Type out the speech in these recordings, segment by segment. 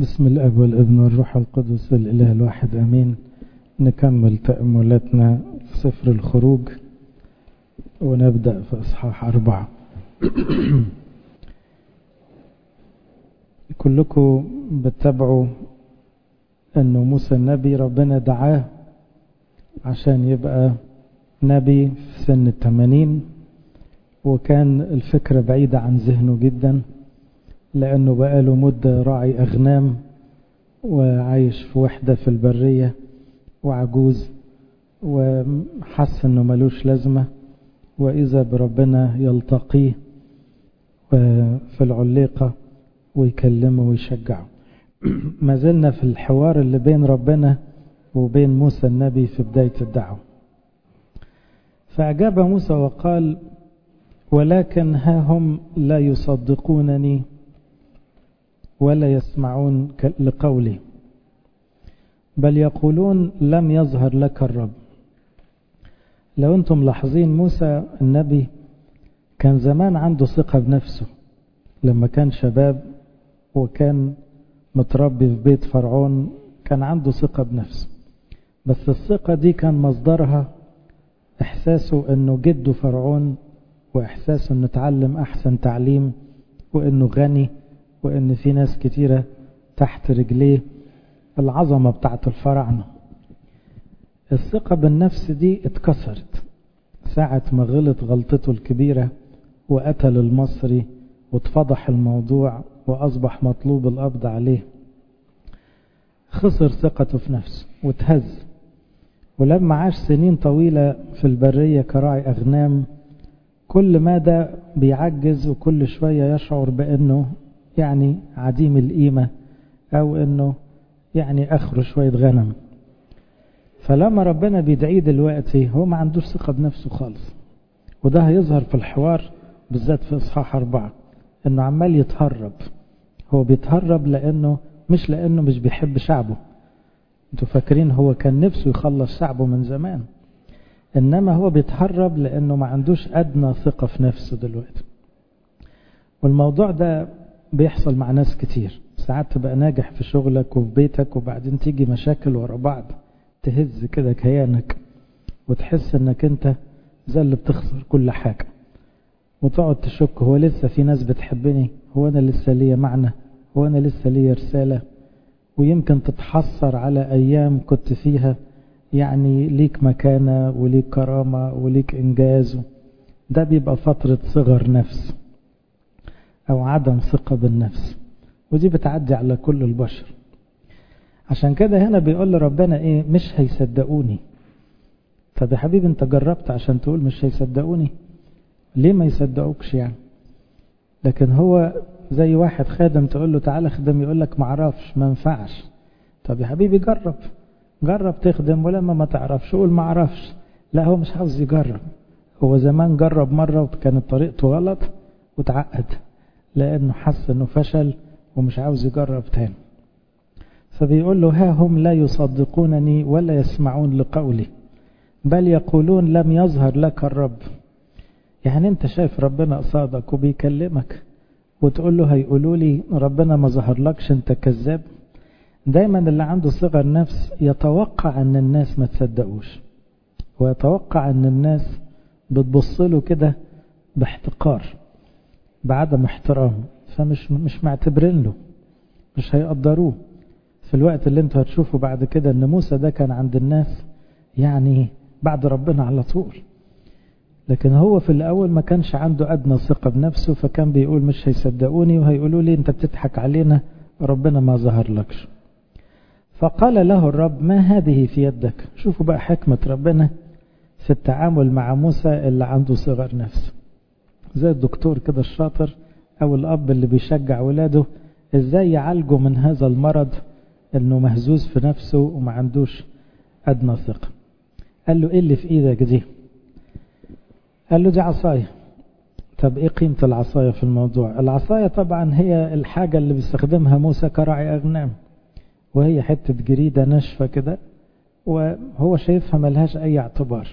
بسم الأب والابن والروح القدس الإله الواحد أمين. نكمل تأملاتنا في سفر الخروج ونبدأ في إصحاح 4. كلكم بتتابعوا أنه موسى النبي ربنا دعاه عشان يبقى نبي في سن 80، وكان الفكرة بعيدة عن ذهنه جدا لأنه بقاله مدة راعي أغنام وعايش في وحدة في البرية وعجوز وحس أنه ملوش لازمة، وإذا بربنا يلتقيه في العليقة ويكلمه ويشجعه. ما زلنا في الحوار اللي بين ربنا وبين موسى النبي في بداية الدعوة. فأجاب موسى وقال: ولكن ها هم لا يصدقونني ولا يسمعون لقولي، بل يقولون لم يظهر لك الرب. لو انتم ملاحظين موسى النبي كان زمان عنده ثقة بنفسه لما كان شباب وكان متربي في بيت فرعون، كان عنده ثقة بنفسه، بس الثقة دي كان مصدرها احساسه انه جده فرعون، واحساسه انه اتعلم احسن تعليم، وانه غني، وان في ناس كتيرة تحت رجليه، العظمة بتاعت الفراعنة. الثقة بالنفس دي اتكسرت ساعة ما غلط غلطته الكبيرة وقتل المصري واتفضح الموضوع وأصبح مطلوب القبض عليه. خسر ثقته في نفسه واتهز، ولما عاش سنين طويلة في البرية كراعي أغنام كل ما ده بيعجز، وكل شوية يشعر بأنه يعني عديم القيمة أو أنه يعني آخره شوية غنم. فلما ربنا بيدعيه دلوقتي هو ما عندوش ثقة بنفسه خالص، وده هيظهر في الحوار بالذات في إصحاح 4 أنه عمال يتهرب. هو بيتهرب لأنه مش بيحب شعبه. انتوا فاكرين هو كان نفسه يخلص شعبه من زمان، إنما هو بيتهرب لأنه ما عندوش أدنى ثقة في نفسه دلوقتي. والموضوع ده بيحصل مع ناس كتير. ساعات تبقى ناجح في شغلك وفي بيتك وبعدين تيجي مشاكل ورا بعض تهز كده كيانك، وتحس انك انت زي اللي بتخسر كل حاجة، وتقعد تشك: هو لسه في ناس بتحبني؟ هو انا لسه ليا معنى؟ هو انا لسه ليا رسالة؟ ويمكن تتحسر على ايام كنت فيها يعني ليك مكانة وليك كرامة وليك انجاز. ده بيبقى فترة صغر نفس او عدم ثقة بالنفس، ودي بتعدي على كل البشر. عشان كده هنا بيقول لربنا ايه؟ مش هيصدقوني. طب يا حبيبي انت جربت عشان تقول مش هيصدقوني؟ ليه ما يصدقوكش يعني؟ لكن هو زي واحد خادم تقول له تعالى خدم يقول لك ما اعرفش، ما ينفعش. طب يا حبيبي جرب تخدم، ولما ما تعرفش قول ما اعرفش. لا، هو مش عاوز يجرب. هو زمان جرب مرة وكانت طريقته غلط وتعقد لانه حس انه فشل ومش عاوز يجرب تاني. فبيقول له: ها هم لا يصدقونني ولا يسمعون لقولي، بل يقولون لم يظهر لك الرب. يعني انت شايف ربنا قصادك وبيكلمك وتقول له هيقولوا لي ربنا ما ظهر لكش، انت كذاب. دايما اللي عنده صغر نفس يتوقع ان الناس ما تصدقوش، ويتوقع ان الناس بتبص له كده باحتقار بعدم احترام، فمش معتبرين له، مش هيقدروه. في الوقت اللي انتوا هتشوفوا بعد كده ان موسى ده كان عند الناس يعني بعد ربنا على طول، لكن هو في الاول ما كانش عنده ادنى ثقة بنفسه، فكان بيقول مش هيصدقوني وهيقولوا لي انت بتضحك علينا، ربنا ما ظهر لكش. فقال له الرب: ما هذه في يدك؟ شوفوا بقى حكمة ربنا في التعامل مع موسى اللي عنده صغر نفس، زي الدكتور كده الشاطر او الاب اللي بيشجع ولاده ازاي يعالجوا من هذا المرض انه مهزوز في نفسه وما عندوش ادنى ثقة. قال له: ايه اللي في ايدك دي؟ قال له: دي عصاية. طب ايه قيمة العصاية في الموضوع؟ العصاية طبعا هي الحاجة اللي بيستخدمها موسى كراعي اغنام، وهي حتة جريدة ناشفة كده، وهو شايفها ملهاش اي اعتبار.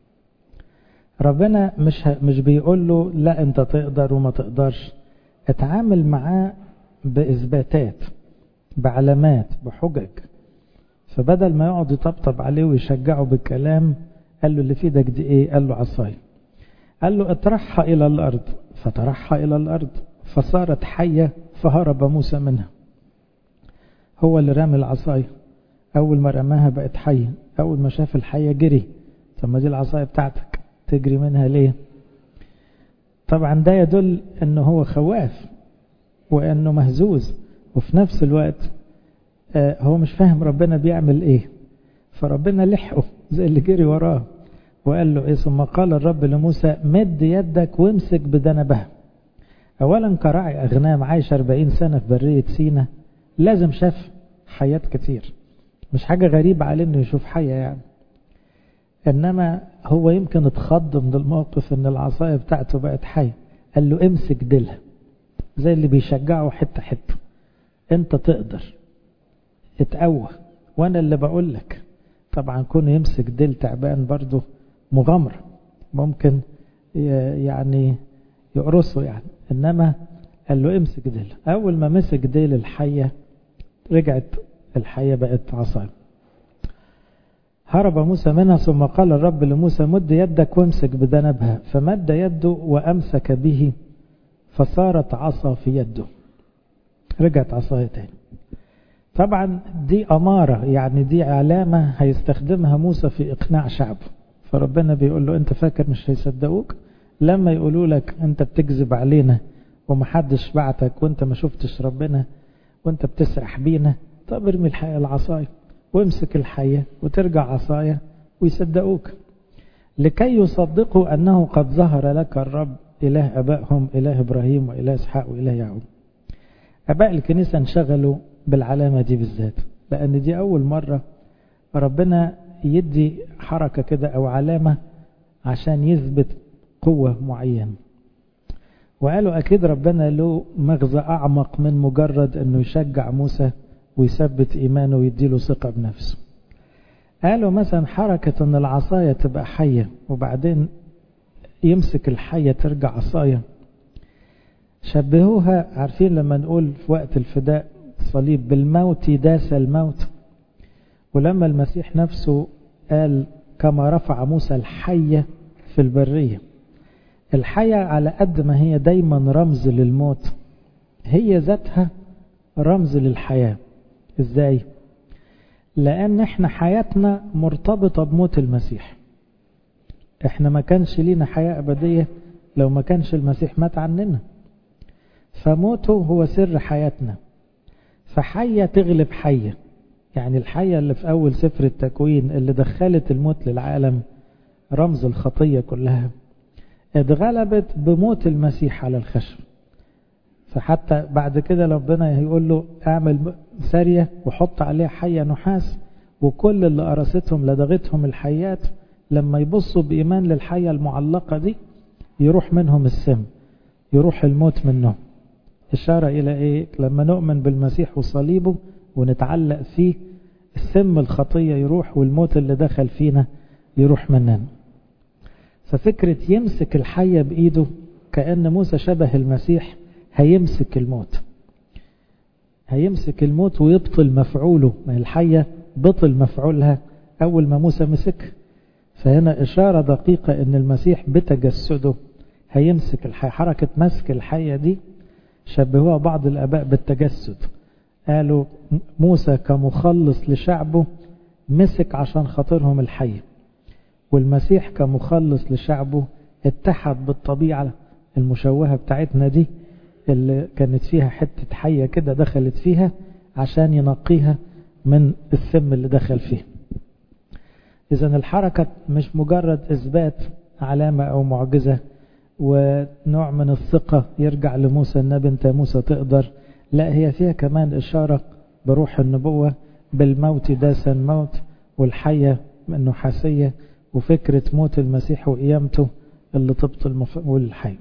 ربنا مش بيقول له لا انت تقدر وما تقدرش، اتعامل معاه باثباتات. بعلامات بحجج. فبدل ما يقعد يطبطب عليه ويشجعه بالكلام قال له اللي في ايدك دي ايه؟ قال له عصاي. قال له اطرحها الى الارض، فطرحها الى الارض فصارت حية فهرب موسى منها. هو اللي رمى العصاية، اول ما رماها بقت حية، اول ما شاف الحية جري. طب ما دي العصاية بتاعتك تجري منها ليه؟ طبعا ده يدل انه هو خواف وانه مهزوز، وفي نفس الوقت هو مش فاهم ربنا بيعمل ايه. فربنا لحقه زي اللي جري وراه وقال له ايه؟ ثم قال الرب لموسى مد يدك وامسك بدنبها. اولا كراعي اغنام عايش 40 سنة في برية سينا لازم شاف حيات كتير، مش حاجة غريبة عليه انه يشوف حية يعني. انما هو يمكن اتخض من الموقف ان العصاية بتاعته بقت حية. قال له امسك ديلها، زي اللي بيشجعه حتة حتة، انت تقدر، اتقوى وانا اللي بقول لك. طبعا كونه يمسك ديل تعبان برضه مغامرة، ممكن يعني يقرصه يعني. انما قال له امسك ديل. اول ما مسك ديل الحية رجعت الحية بقت عصاية. هرب موسى منها. ثم قال الرب لموسى مد يدك وامسك بدنبها، فمد يده وامسك به فصارت عصا في يده، رجعت عصاية تاني. طبعا دي أمارة، يعني دي علامة هيستخدمها موسى في إقناع شعبه. فربنا بيقول له أنت فاكر مش هيصدقوك لما يقولوا لك أنت بتكذب علينا ومحدش بعتك وأنت ما شفتش ربنا وأنت بتسرح بينا؟ طب ارمي الحياة العصاية وامسك الحياة وترجع عصاية ويصدقوك، لكي يصدقوا أنه قد ظهر لك الرب إله أبائهم، إله إبراهيم وإله إسحاق وإله يعقوب. أباء الكنيسة انشغلوا بالعلامة دي بالذات، لأن دي أول مرة ربنا يدي حركة كده أو علامة عشان يثبت قوة معينة. وقالوا أكيد ربنا له مغزى أعمق من مجرد أنه يشجع موسى ويثبت إيمانه ويديله ثقة بنفسه. قالوا مثلا حركة أن العصاية تبقى حية وبعدين يمسك الحية ترجع عصاية، شبهوها، عارفين لما نقول في وقت الفداء الصليب بالموت داس الموت، ولما المسيح نفسه قال كما رفع موسى الحية في البرية. الحية على قد ما هي دايما رمز للموت، هي ذاتها رمز للحياة. ازاي؟ لأن احنا حياتنا مرتبطة بموت المسيح. احنا ما كانش لينا حياة أبدية لو ما كانش المسيح مات عننا، فموته هو سر حياتنا. فحية تغلب حية، يعني الحية اللي في أول سفر التكوين اللي دخلت الموت للعالم رمز الخطية كلها، اتغلبت بموت المسيح على الخشب. فحتى بعد كده ربنا يقول له اعمل سارية وحط عليها حية نحاس، وكل اللي قرصتهم لدغتهم الحيات لما يبصوا بإيمان للحية المعلقة دي يروح منهم السم، يروح الموت منهم. إشارة إلى إيه؟ لما نؤمن بالمسيح وصليبه ونتعلق فيه، السم الخطية يروح والموت اللي دخل فينا يروح مننا. ففكرة يمسك الحية بإيده كأن موسى شبه المسيح، هيمسك الموت، هيمسك الموت ويبطل مفعوله. ما الحية بطل مفعولها أول ما موسى مسك. فهنا إشارة دقيقة أن المسيح بتجسده هيمسك الحية. حركة مسك الحية دي شبهوها بعض الآباء بالتجسد، قالوا موسى كمخلص لشعبه مسك عشان خاطرهم الحية، والمسيح كمخلص لشعبه اتحد بالطبيعة المشوهة بتاعتنا دي اللي كانت فيها حتة حية كده دخلت فيها عشان ينقيها من السم اللي دخل فيه. إذن الحركة مش مجرد إثبات علامة أو معجزة ونوع من الثقة يرجع لموسى النبي انت موسى تقدر، لا، هي فيها كمان إشارة بروح النبوة بالموت داس الموت، والحية النحاسية، وفكرة موت المسيح وقيامته اللي تبطل مفعول الحي.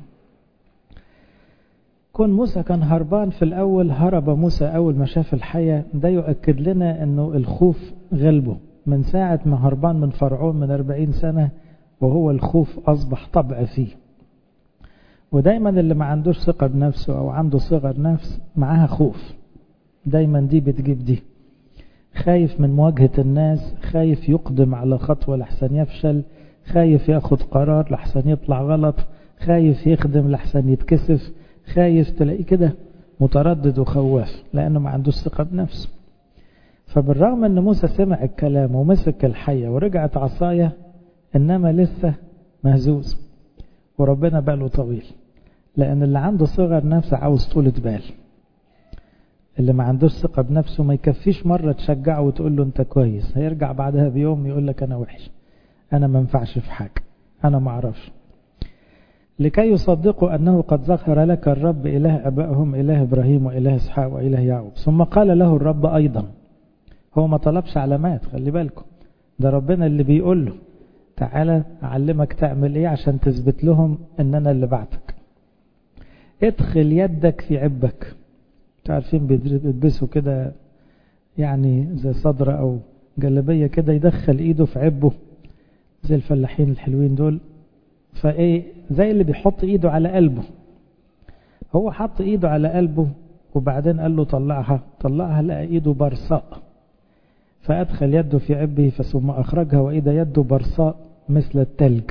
كون موسى كان هربان في الأول، هرب موسى أول ما شاف الحية، ده يؤكد لنا أنه الخوف غلبه من ساعة ما هربان من فرعون من 40 سنة، وهو الخوف أصبح طبع فيه. ودايما اللي ما عندوش ثقة بنفسه أو عنده صغر نفس معاها خوف. دايما دي بتجيب دي. خايف من مواجهة الناس، خايف يقدم على خطوة لحسن يفشل، خايف ياخد قرار لحسن يطلع غلط، خايف يخدم لحسن يتكسف، خايف تلاقيه كده متردد وخواف لأنه ما عندوش ثقة بنفسه. فبالرغم أن موسى سمع الكلام ومسك الحية ورجعت عصاية، إنما لسه مهزوز وربنا باله طويل، لأن اللي عنده صغر نفس عاوز طولة بال. اللي ما عندوش ثقة بنفسه ما يكفيش مرة تشجعه وتقول له أنت كويس، هيرجع بعدها بيوم يقول لك أنا وحش، أنا ما ينفعش في حاجة، أنا ما أعرفش. لكي يصدقوا أنه قد ظهر لك الرب إله أبائهم، إله إبراهيم وإله إسحاق وإله يعقوب. ثم قال له الرب أيضا، هو ما طلبش علامات، خلي بالكم، ده ربنا اللي بيقول له تعالى أعلمك تعمل إيه عشان تثبت لهم أن أنا اللي بعتك. ادخل يدك في عبك. تعرفين بيلبسوا كده يعني زي صدرة أو جلبية كده، يدخل إيده في عبه زي الفلاحين الحلوين دول، فإيه زي اللي بيحط إيده على قلبه. هو حط إيده على قلبه وبعدين قال له طلعها، لقى إيده برصاء، فأدخل يده في عبه ثم أخرجها وإذا يده برصاء مثل التلج.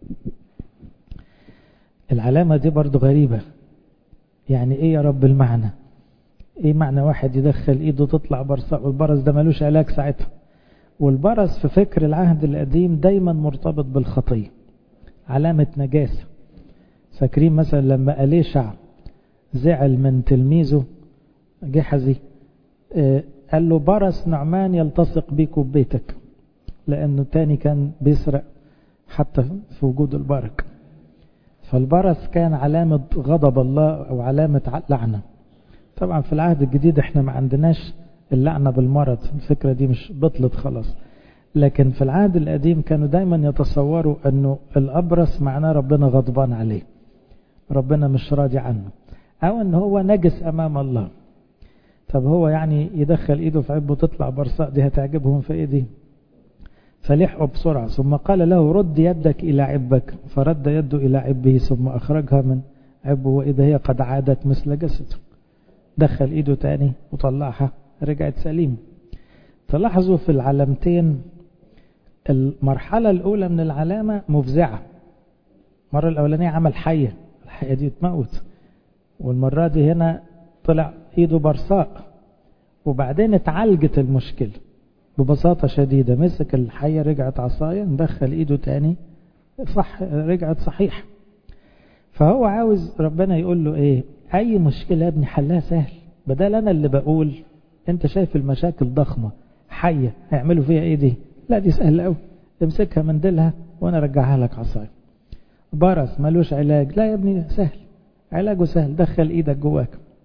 العلامة دي برضو غريبة، يعني إيه يا رب المعنى؟ إيه معنى واحد يدخل إيده تطلع برصاء؟ والبرص ده ملوش علاج ساعتها، والبرص في فكر العهد القديم دايما مرتبط بالخطية، علامة نجاسة. فاكرين مثلا لما أليشع زعل من تلميذه جحزي، قال له برص نعمان يلتصق بيك وبيتك، لأنه تاني كان بيسرق حتى في وجود البركة. فالبرص كان علامة غضب الله أو علامة لعنة. طبعا في العهد الجديد احنا ما عندناش اللعنة بالمرض، الفكرة دي مش بطلت خلاص، لكن في العهد القديم كانوا دايما يتصوروا أنه الأبرص معناه ربنا غضبان عليه، ربنا مش راضي عنه، أو أنه هو نجس أمام الله. طب هو يعني يدخل إيده في عبه تطلع برصاء، دي هتعجبهم في إيدي؟ فلحقوا بسرعة. ثم قال له رد يدك إلى عبك، فرد يده إلى عبه ثم أخرجها من عبه وإذا هي قد عادت مثل جسده. دخل إيده تاني وطلعها، رجعت سليم. تلاحظوا في العلامتين المرحلة الأولى من العلامة مفزعة. المرة الأولانية عمل حية، الحية دي تموت، والمرة دي هنا طلع إيده برصاء، وبعدين اتعالجت المشكلة ببساطة شديدة. مسك الحية رجعت عصاية، ندخل إيده تاني صح، رجعت صحيح. فهو عاوز ربنا يقول له إيه؟ أي مشكلة يا ابني حلها سهل، بدل أنا اللي بقول أنت شايف المشاكل ضخمة، حية هيعملوا فيها إيه دي؟ لا دي سهلة أوي، امسكها من ديلها وأنا رجعها لك عصاية. برص ملوش علاج، لا يا ابني سهل، علاجه سهل، دخل إيدك جواك.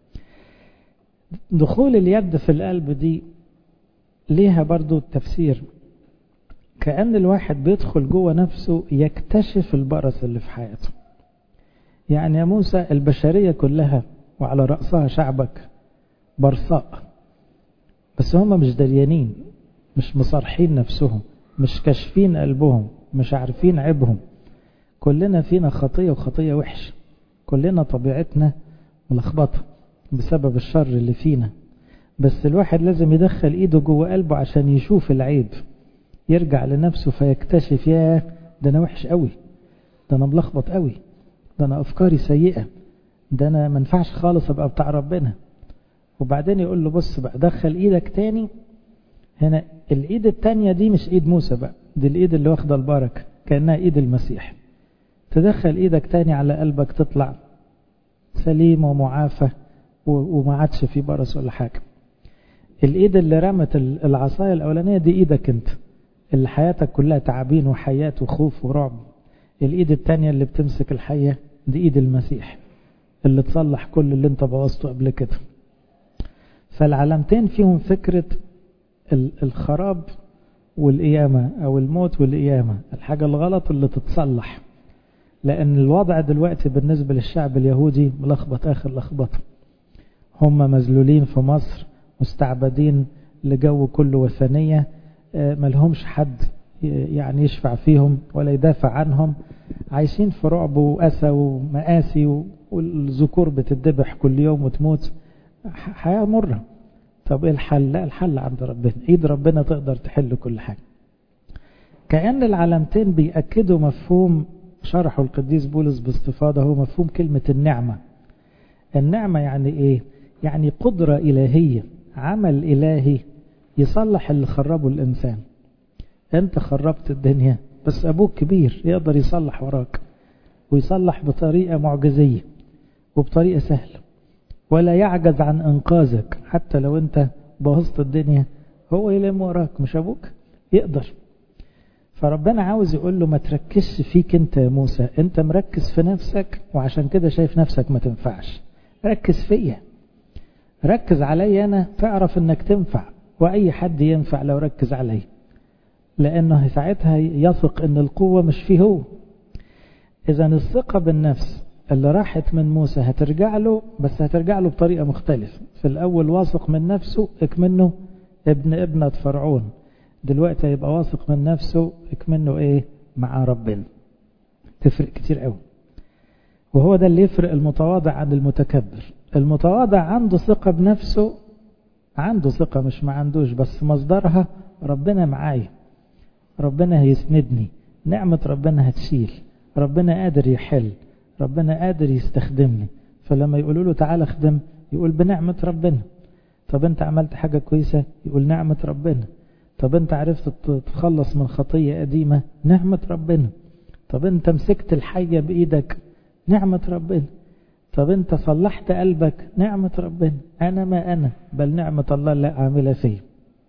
دخول اليد في القلب دي ليها برضو تفسير، كأن الواحد بيدخل جوه نفسه يكتشف البرص اللي في حياته. يعني يا موسى البشرية كلها وعلى رأسها شعبك برصاء، بس هم مش دريانين، مش مصارحين نفسهم، مش كاشفين قلبهم، مش عارفين عيبهم. كلنا فينا خطية وخطية وحش، كلنا طبيعتنا ملخبطة بسبب الشر اللي فينا، بس الواحد لازم يدخل ايده جوه قلبه عشان يشوف العيب، يرجع لنفسه فيكتشف ياه ده انا وحش قوي، ده انا ملخبط قوي، ده انا افكاري سيئة، ده انا منفعش خالص ابقى بتاع ربنا. وبعدين يقول له بص بقى دخل ايدك تاني. هنا الايد التانية دي مش ايد موسى بقى، دي الايد اللي واخدة البركة كأنها ايد المسيح. تدخل ايدك تاني على قلبك تطلع سليم ومعافى وما عادش في برص ولا حاجة. الايد اللي رمت العصاية الاولانية دي ايدك انت اللي حياتك كلها تعابين وحيات وخوف ورعب. الايد التانية اللي بتمسك الحية دي ايد المسيح اللي تصلح كل اللي انت بوظته قبل كده. فالعلامتين فيهم فكرة الخراب والقيامة او الموت والقيامة، الحاجة الغلط اللي تتصلح، لان الوضع دلوقتي بالنسبة للشعب اليهودي ملخبط اخر لخبطة. هم مذلولين في مصر، مستعبدين لجو كله وثنية، ملهمش حد يعني يشفع فيهم ولا يدافع عنهم، عايشين في رعب وأسى ومآسي، والذكور بتدبح كل يوم وتموت، حياة مرة. طب ايه الحل؟ لا، الحل عند ربنا، ايد ربنا تقدر تحل كل حاجة. كأن العلامتين بيأكدوا مفهوم شرحه القديس بولس باستفاضة، هو مفهوم كلمة النعمة. النعمة يعني ايه؟ يعني قدرة إلهية، عمل إلهي يصلح اللي خربه الإنسان. انت خربت الدنيا بس أبوك كبير يقدر يصلح وراك، ويصلح بطريقة معجزية وبطريقة سهلة، ولا يعجز عن إنقاذك. حتى لو انت بوظت الدنيا هو يلم وراك، مش أبوك يقدر. فربنا عاوز يقول له ما تركزش فيك انت يا موسى، انت مركز في نفسك وعشان كده شايف نفسك ما تنفعش. ركز فيا، ركز علي انا، تعرف انك تنفع، واي حد ينفع لو ركز علي، لانه ساعتها يثق ان القوة مش فيه هو. اذا الثقة بالنفس اللي راحت من موسى هترجع له، بس هترجع له بطريقة مختلفة. في الاول واثق من نفسه اكمنه ابنة فرعون، دلوقتي هيبقى واثق من نفسه اكمنه ايه؟ مع ربنا. تفرق كتير قوي. وهو ده اللي يفرق المتواضع عن المتكبر. المتواضع عنده ثقة بنفسه، عنده ثقة مش ما عندوش، بس مصدرها ربنا معايا، ربنا هيسندني، نعمة ربنا هتشيل، ربنا قادر يحل، ربنا قادر يستخدمني. فلما يقولوا له تعال اخدم يقول بنعمة ربنا. طب انت عملت حاجة كويسة يقول نعمة ربنا. طب انت عرفت تتخلص من خطية قديمة، نعمة ربنا. طب انت مسكت الحية بإيدك، نعمة ربنا. طب انت صلحت قلبك، نعمة ربنا. انا ما انا بل نعمة الله اللي عاملة فيه.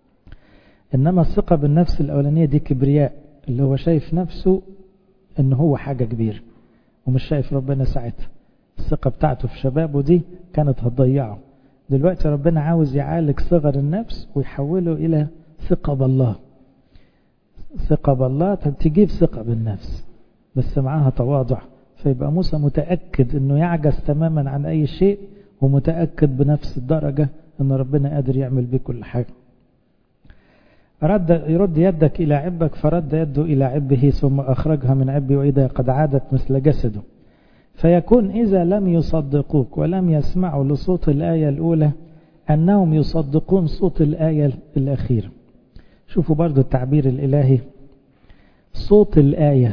انما الثقة بالنفس الاولانية دي كبرياء، اللي هو شايف نفسه ان هو حاجة كبيرة ومش شايف ربنا ساعتها. الثقة بتاعته في شبابه دي كانت هتضيعه. دلوقتي ربنا عاوز يعالج صغر النفس ويحوله الى ثقة بالله. ثقة بالله تجيب ثقة بالنفس بس معاها تواضع. فيبقى موسى متأكد انه يعجز تماما عن اي شيء، ومتأكد بنفس الدرجة ان ربنا قادر يعمل بيه كل حاجة. يرد يدك الى عبك، فرد يده الى عبه ثم اخرجها من عبه واذا قد عادت مثل جسده. فيكون اذا لم يصدقوك ولم يسمعوا لصوت الآية الاولى انهم يصدقون صوت الآية الاخيرة. شوفوا برضو التعبير الالهي، صوت الآية.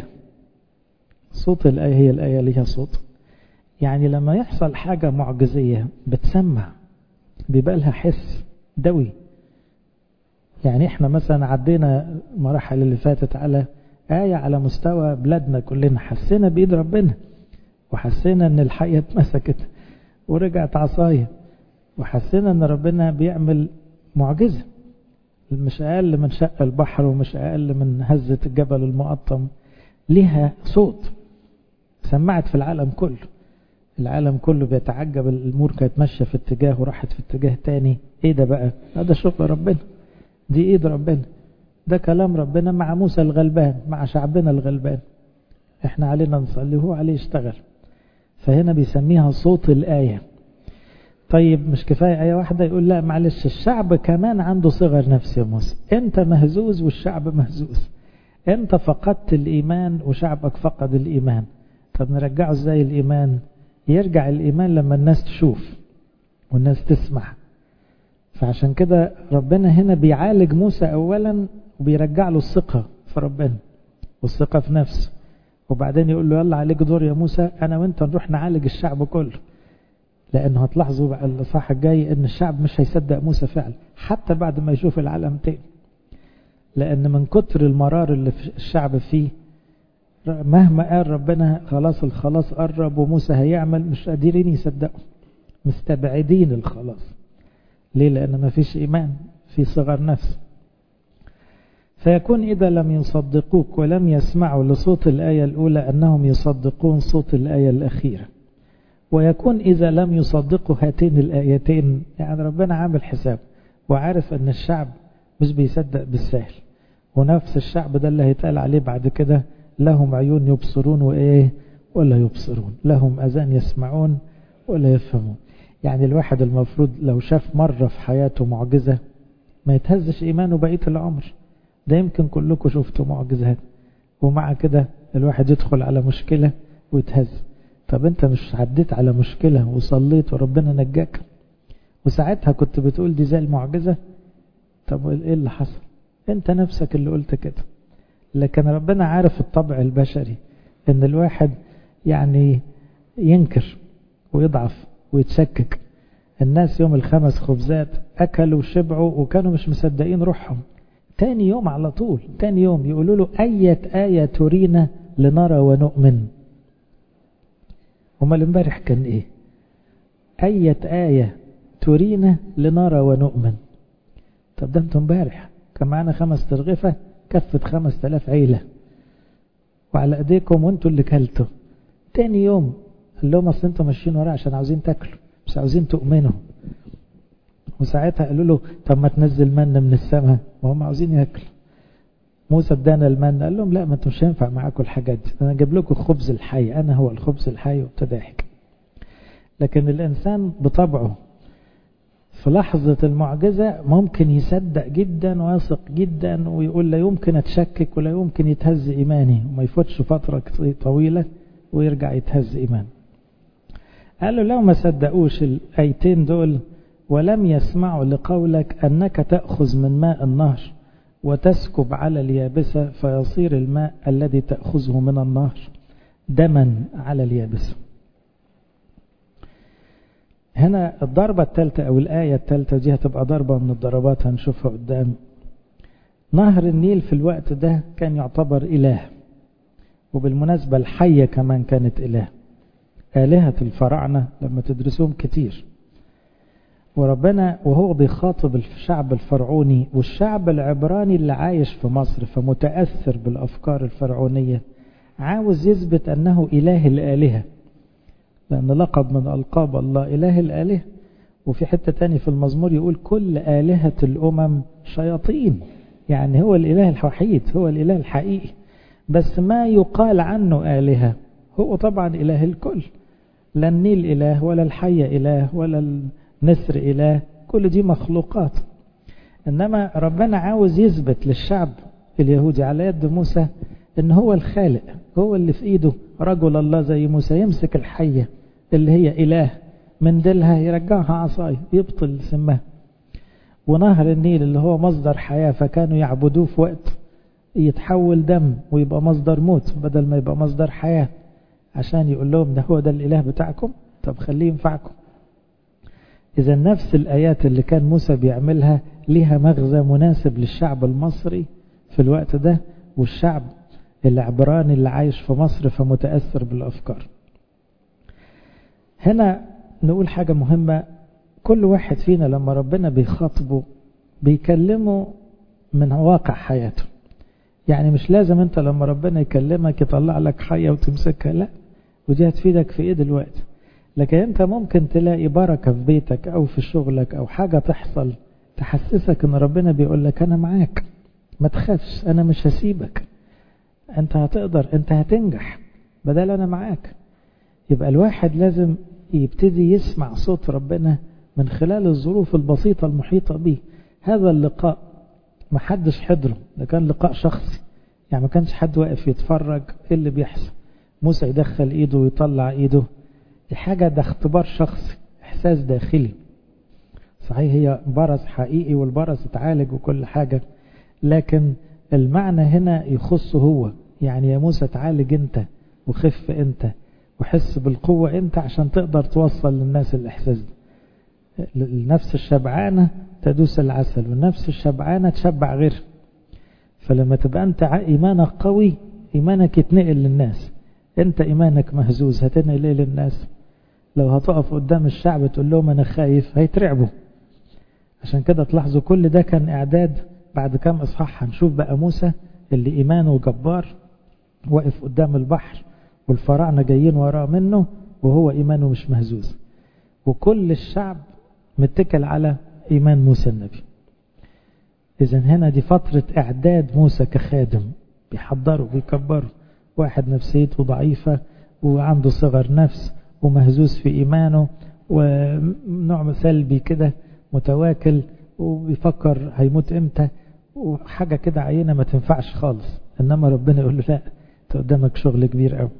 صوت الآية هي الآية ليها صوت. يعني لما يحصل حاجة معجزية بتسمع، بيبقى لها حس دوي. يعني احنا مثلا عدينا مراحل اللي فاتت على آية على مستوى بلادنا كلنا، حسينا بإيد ربنا، وحسينا ان الحية اتمسكت ورجعت عصاية، وحسينا ان ربنا بيعمل معجزة مش أقل من شق البحر ومش أقل من هزة الجبل المقطم. لها صوت، سمعت في العالم كله. العالم كله بيتعجب، الأمور كانت ماشية في اتجاه وراحت في اتجاه تاني. ايه ده بقى؟ هذا شغل ربنا، دي ايد ربنا، ده كلام ربنا مع موسى الغلبان، مع شعبنا الغلبان. احنا علينا نصلي وهو عليه يشتغل. فهنا بيسميها صوت الآية. طيب مش كفاية آية واحدة؟ يقول لا معلش، الشعب كمان عنده صغر نفس يا موسى. انت مهزوز والشعب مهزوز، انت فقدت الإيمان وشعبك فقد الإيمان. طب نرجعه ازاي الإيمان؟ يرجع الإيمان لما الناس تشوف والناس تسمع. فعشان كده ربنا هنا بيعالج موسى أولا وبيرجع له الثقة في ربنا والثقة في نفسه، وبعدين يقول له يلا عليك دور يا موسى، أنا وانت نروح نعالج الشعب كله. لأنه هتلاحظوا بقى الإصحاح الجاي ان الشعب مش هيصدق موسى فعلا حتى بعد ما يشوف العالم تاني، لأن من كتر المرار اللي في الشعب فيه، مهما قال ربنا خلاص الخلاص قرب وموسى هيعمل، مش قادرين يصدقوا، مستبعدين الخلاص. ليه؟ لأن ما فيش إيمان، في صغر نفس. فيكون إذا لم يصدقوك ولم يسمعوا لصوت الآية الأولى أنهم يصدقون صوت الآية الأخيرة. ويكون إذا لم يصدقوا هاتين الآيتين، يعني ربنا عامل حساب وعارف أن الشعب مش بيصدق بالسهل، ونفس الشعب ده اللي هيتقال عليه بعد كده لهم عيون يبصرون وإيه ولا يبصرون، لهم أذان يسمعون ولا يفهمون. يعني الواحد المفروض لو شاف مرة في حياته معجزة ما يتهزش إيمانه بقية العمر. ده يمكن كلكم شفتوا معجزات، ومع كده الواحد يدخل على مشكلة ويتهز. طب انت مش عديت على مشكلة وصليت وربنا نجاك وساعتها كنت بتقول دي زي المعجزة. طب ايه اللي حصل؟ انت نفسك اللي قلت كده. لكن ربنا عارف الطبع البشري ان الواحد يعني ينكر ويضعف ويتشكك. الناس يوم ال5 خبزات اكلوا وشبعوا وكانوا مش مصدقين روحهم. تاني يوم على طول، تاني يوم يقولوا له أية آية ترينا لنرى ونؤمن. امال امبارح كان ايه؟ أية آية ترينا لنرى ونؤمن. طب ده انتم امبارح كان معانا 5 ترغفة كفت 5000 عيلة وعلى ايديكم وانتوا اللي كلتوا. تاني يوم قال لهم اصل انتوا ماشيين وراه عشان عاوزين تاكلوا مش عاوزين تؤمنوا. وساعتها قالوا له طب ما تنزل من من السماء، وهم عاوزين ياكلوا. موسى ادانا المن، قال لهم لا ما انتم مش هينفع معاكم الحاجات دي، انا اجيب لكم خبز الحي، انا هو الخبز الحي. وابتدى يحكي. لكن الانسان بطبعه في لحظة المعجزة ممكن يصدق جدا ويثق جدا ويقول لا يمكن اتشكك ولا يمكن يتهز ايماني، وما يفوتش فترة طويلة ويرجع يتهز ايمان. قالوا لو ما صدقوش الايتين دول ولم يسمعوا لقولك انك تأخذ من ماء النهر وتسكب على اليابسة فيصير الماء الذي تأخذه من النهر دما على اليابسة. هنا الضربة الثالثة أو الآية الثالثة دي هتبقى ضربة من الضربات هنشوفها قدام. نهر النيل في الوقت ده كان يعتبر إله، وبالمناسبة الحية كمان كانت إله. آلهة الفراعنة لما تدرسوهم كتير، وربنا وهو بيخاطب الشعب الفرعوني والشعب العبراني اللي عايش في مصر فمتأثر بالأفكار الفرعونية، عاوز يثبت أنه إله الآلهة، لأن لقب من ألقاب الله إله الآلهة. وفي حتة تاني في المزمور يقول كل آلهة الأمم شياطين، يعني هو الإله الوحيد، هو الإله الحقيقي، بس ما يقال عنه آلهة هو طبعا إله الكل. لا النيل إله ولا الحية إله ولا النسر إله، كل دي مخلوقات. إنما ربنا عاوز يثبت للشعب اليهودي على يد موسى إن هو الخالق، هو اللي في إيده رجل الله زي موسى يمسك الحية اللي هي إله من ديلها يرجعها عصاي يبطل سمها. ونهر النيل اللي هو مصدر حياة فكانوا يعبدوه في وقت يتحول دم ويبقى مصدر موت بدل ما يبقى مصدر حياة، عشان يقول لهم ده هو ده الإله بتاعكم، طب خليه ينفعكم. إذا نفس الآيات اللي كان موسى بيعملها لها مغزى مناسب للشعب المصري في الوقت ده والشعب العبراني اللي عايش في مصر فمتأثر بالأفكار. هنا نقول حاجة مهمة، كل واحد فينا لما ربنا بيخاطبه بيكلمه من واقع حياته. يعني مش لازم انت لما ربنا يكلمك يطلع لك حية وتمسكها، لا، ودي هتفيدك في ايه دلوقتي. لكن انت ممكن تلاقي بركة في بيتك او في شغلك او حاجة تحصل تحسسك ان ربنا بيقول لك انا معاك، ما تخافش، انا مش هسيبك، انت هتقدر، انت هتنجح بدل انا معاك. يبقى الواحد لازم يبتدي يسمع صوت ربنا من خلال الظروف البسيطة المحيطة به. هذا اللقاء ما حدش حضره، ده كان لقاء شخصي، يعني ما كانش حد واقف يتفرج ايه اللي بيحصل. موسى يدخل ايده ويطلع ايده، دي حاجة، ده اختبار شخصي، احساس داخلي. صحيح هي برص حقيقي والبرص اتعالج وكل حاجة، لكن المعنى هنا يخصه هو. يعني يا موسى تعالج انت وخف انت وحس بالقوة انت عشان تقدر توصل للناس الاحساس ده. النفس الشبعانة تدوس العسل، والنفس الشبعانة تشبع غيرها. فلما تبقى انت ايمانك قوي ايمانك يتنقل للناس، انت ايمانك مهزوز هتنقل ايه للناس؟ لو هتقف قدام الشعب تقول لهم انا خايف هيترعبوا. عشان كده تلاحظوا كل ده كان اعداد. بعد كام اصحاح هنشوف بقى موسى اللي ايمانه جبار واقف قدام البحر والفراعنة جايين وراه منه وهو ايمانه مش مهزوز، وكل الشعب متكل على ايمان موسى النبي. اذا هنا دي فترة اعداد موسى كخادم، بيحضروا بيكبروا واحد نفسيته ضعيفة وعنده صغر نفس ومهزوز في ايمانه ونوع سلبي كده متواكل وبيفكر هيموت امتى وحاجة كده عينة ما تنفعش خالص. انما ربنا يقول له لا، انت قدامك شغل كبير قوي.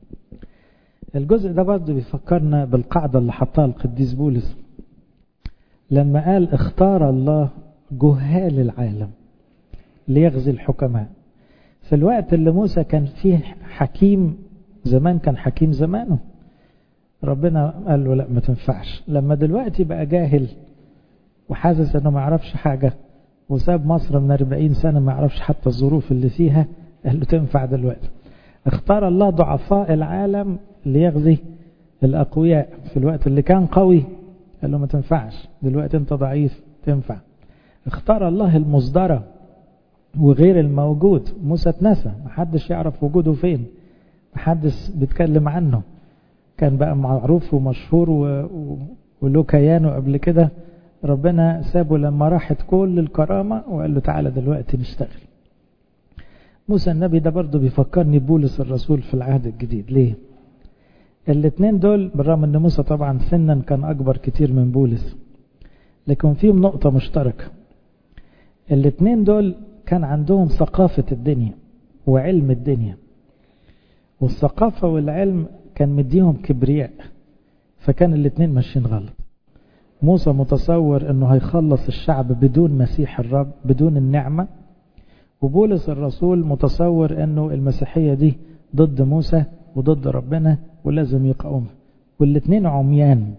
الجزء ده برضه بيفكرنا بالقاعدة اللي حطها القديس بولس لما قال اختار الله جهال العالم ليغزي الحكماء. في الوقت اللي موسى كان فيه حكيم زمان، كان حكيم زمانه، ربنا قال له لا ما تنفعش. لما دلوقتي بقى جاهل وحاسس انه ما يعرفش حاجة وساب مصر من 40 سنة ما يعرفش حتى الظروف اللي فيها، قال له تنفع دلوقتي. اختار الله ضعفاء العالم ليغزي الأقوياء. في الوقت اللي كان قوي قال له ما تنفعش، دلوقتي انت ضعيف تنفع. اختار الله المصدرة وغير الموجود. موسى اتنسى، محدش يعرف وجوده فين، محدش بيتكلم عنه، كان بقى معروف ومشهور وله كيانه قبل كده. ربنا سابه لما راحت كل الكرامة وقال له تعالى دلوقتي نشتغل. موسى النبي ده برضو بيفكرني بولس الرسول في العهد الجديد. ليه؟ الاثنين دول بالرغم ان موسى طبعا سنا كان اكبر كتير من بولس، لكن فيهم نقطة مشتركة. الاثنين دول كان عندهم ثقافة الدنيا وعلم الدنيا، والثقافة والعلم كان مديهم كبرياء، فكان الاثنين ماشيين غلط. موسى متصور انه هيخلص الشعب بدون مسيح الرب، بدون النعمة، وبولس الرسول متصور انه المسيحية دي ضد موسى وضد ربنا ولازم يقاومها. والاثنين عميان،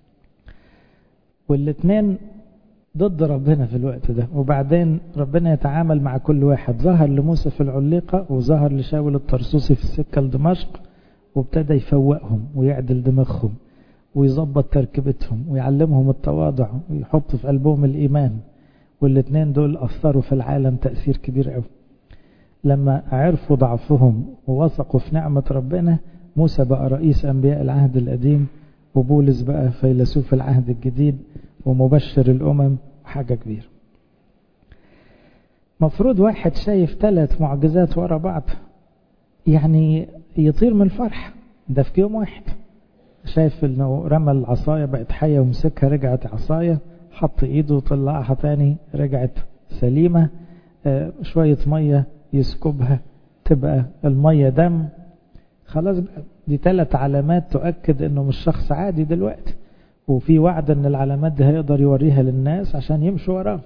والاثنين ضد ربنا في الوقت ده. وبعدين ربنا يتعامل مع كل واحد. ظهر لموسى في العليقة وظهر لشاول الطرسوسي في السكة لدمشق، وابتدى يفوقهم ويعدل دماغهم ويظبط تركيبتهم ويعلمهم التواضع ويحط في قلبهم الإيمان. والاثنين دول أثروا في العالم تأثير كبير قوي. لما عرفوا ضعفهم ووثقوا في نعمة ربنا، موسى بقى رئيس أنبياء العهد القديم، وبولس بقى فيلسوف العهد الجديد ومبشر الأمم، وحاجة كبيرة. مفروض واحد شايف 3 معجزات ورا بعض يعني يطير من الفرح. ده في يوم واحد شايف انه رمى العصاية بقت حية ومسكها رجعت عصاية، حط ايده وطلعها تاني رجعت سليمة، شوية مية يسكبها تبقى المية دم. خلاص بقى دي 3 علامات تؤكد انه مش شخص عادي دلوقتي، وفي وعد ان العلامات دي هيقدر يوريها للناس عشان يمشوا وراه.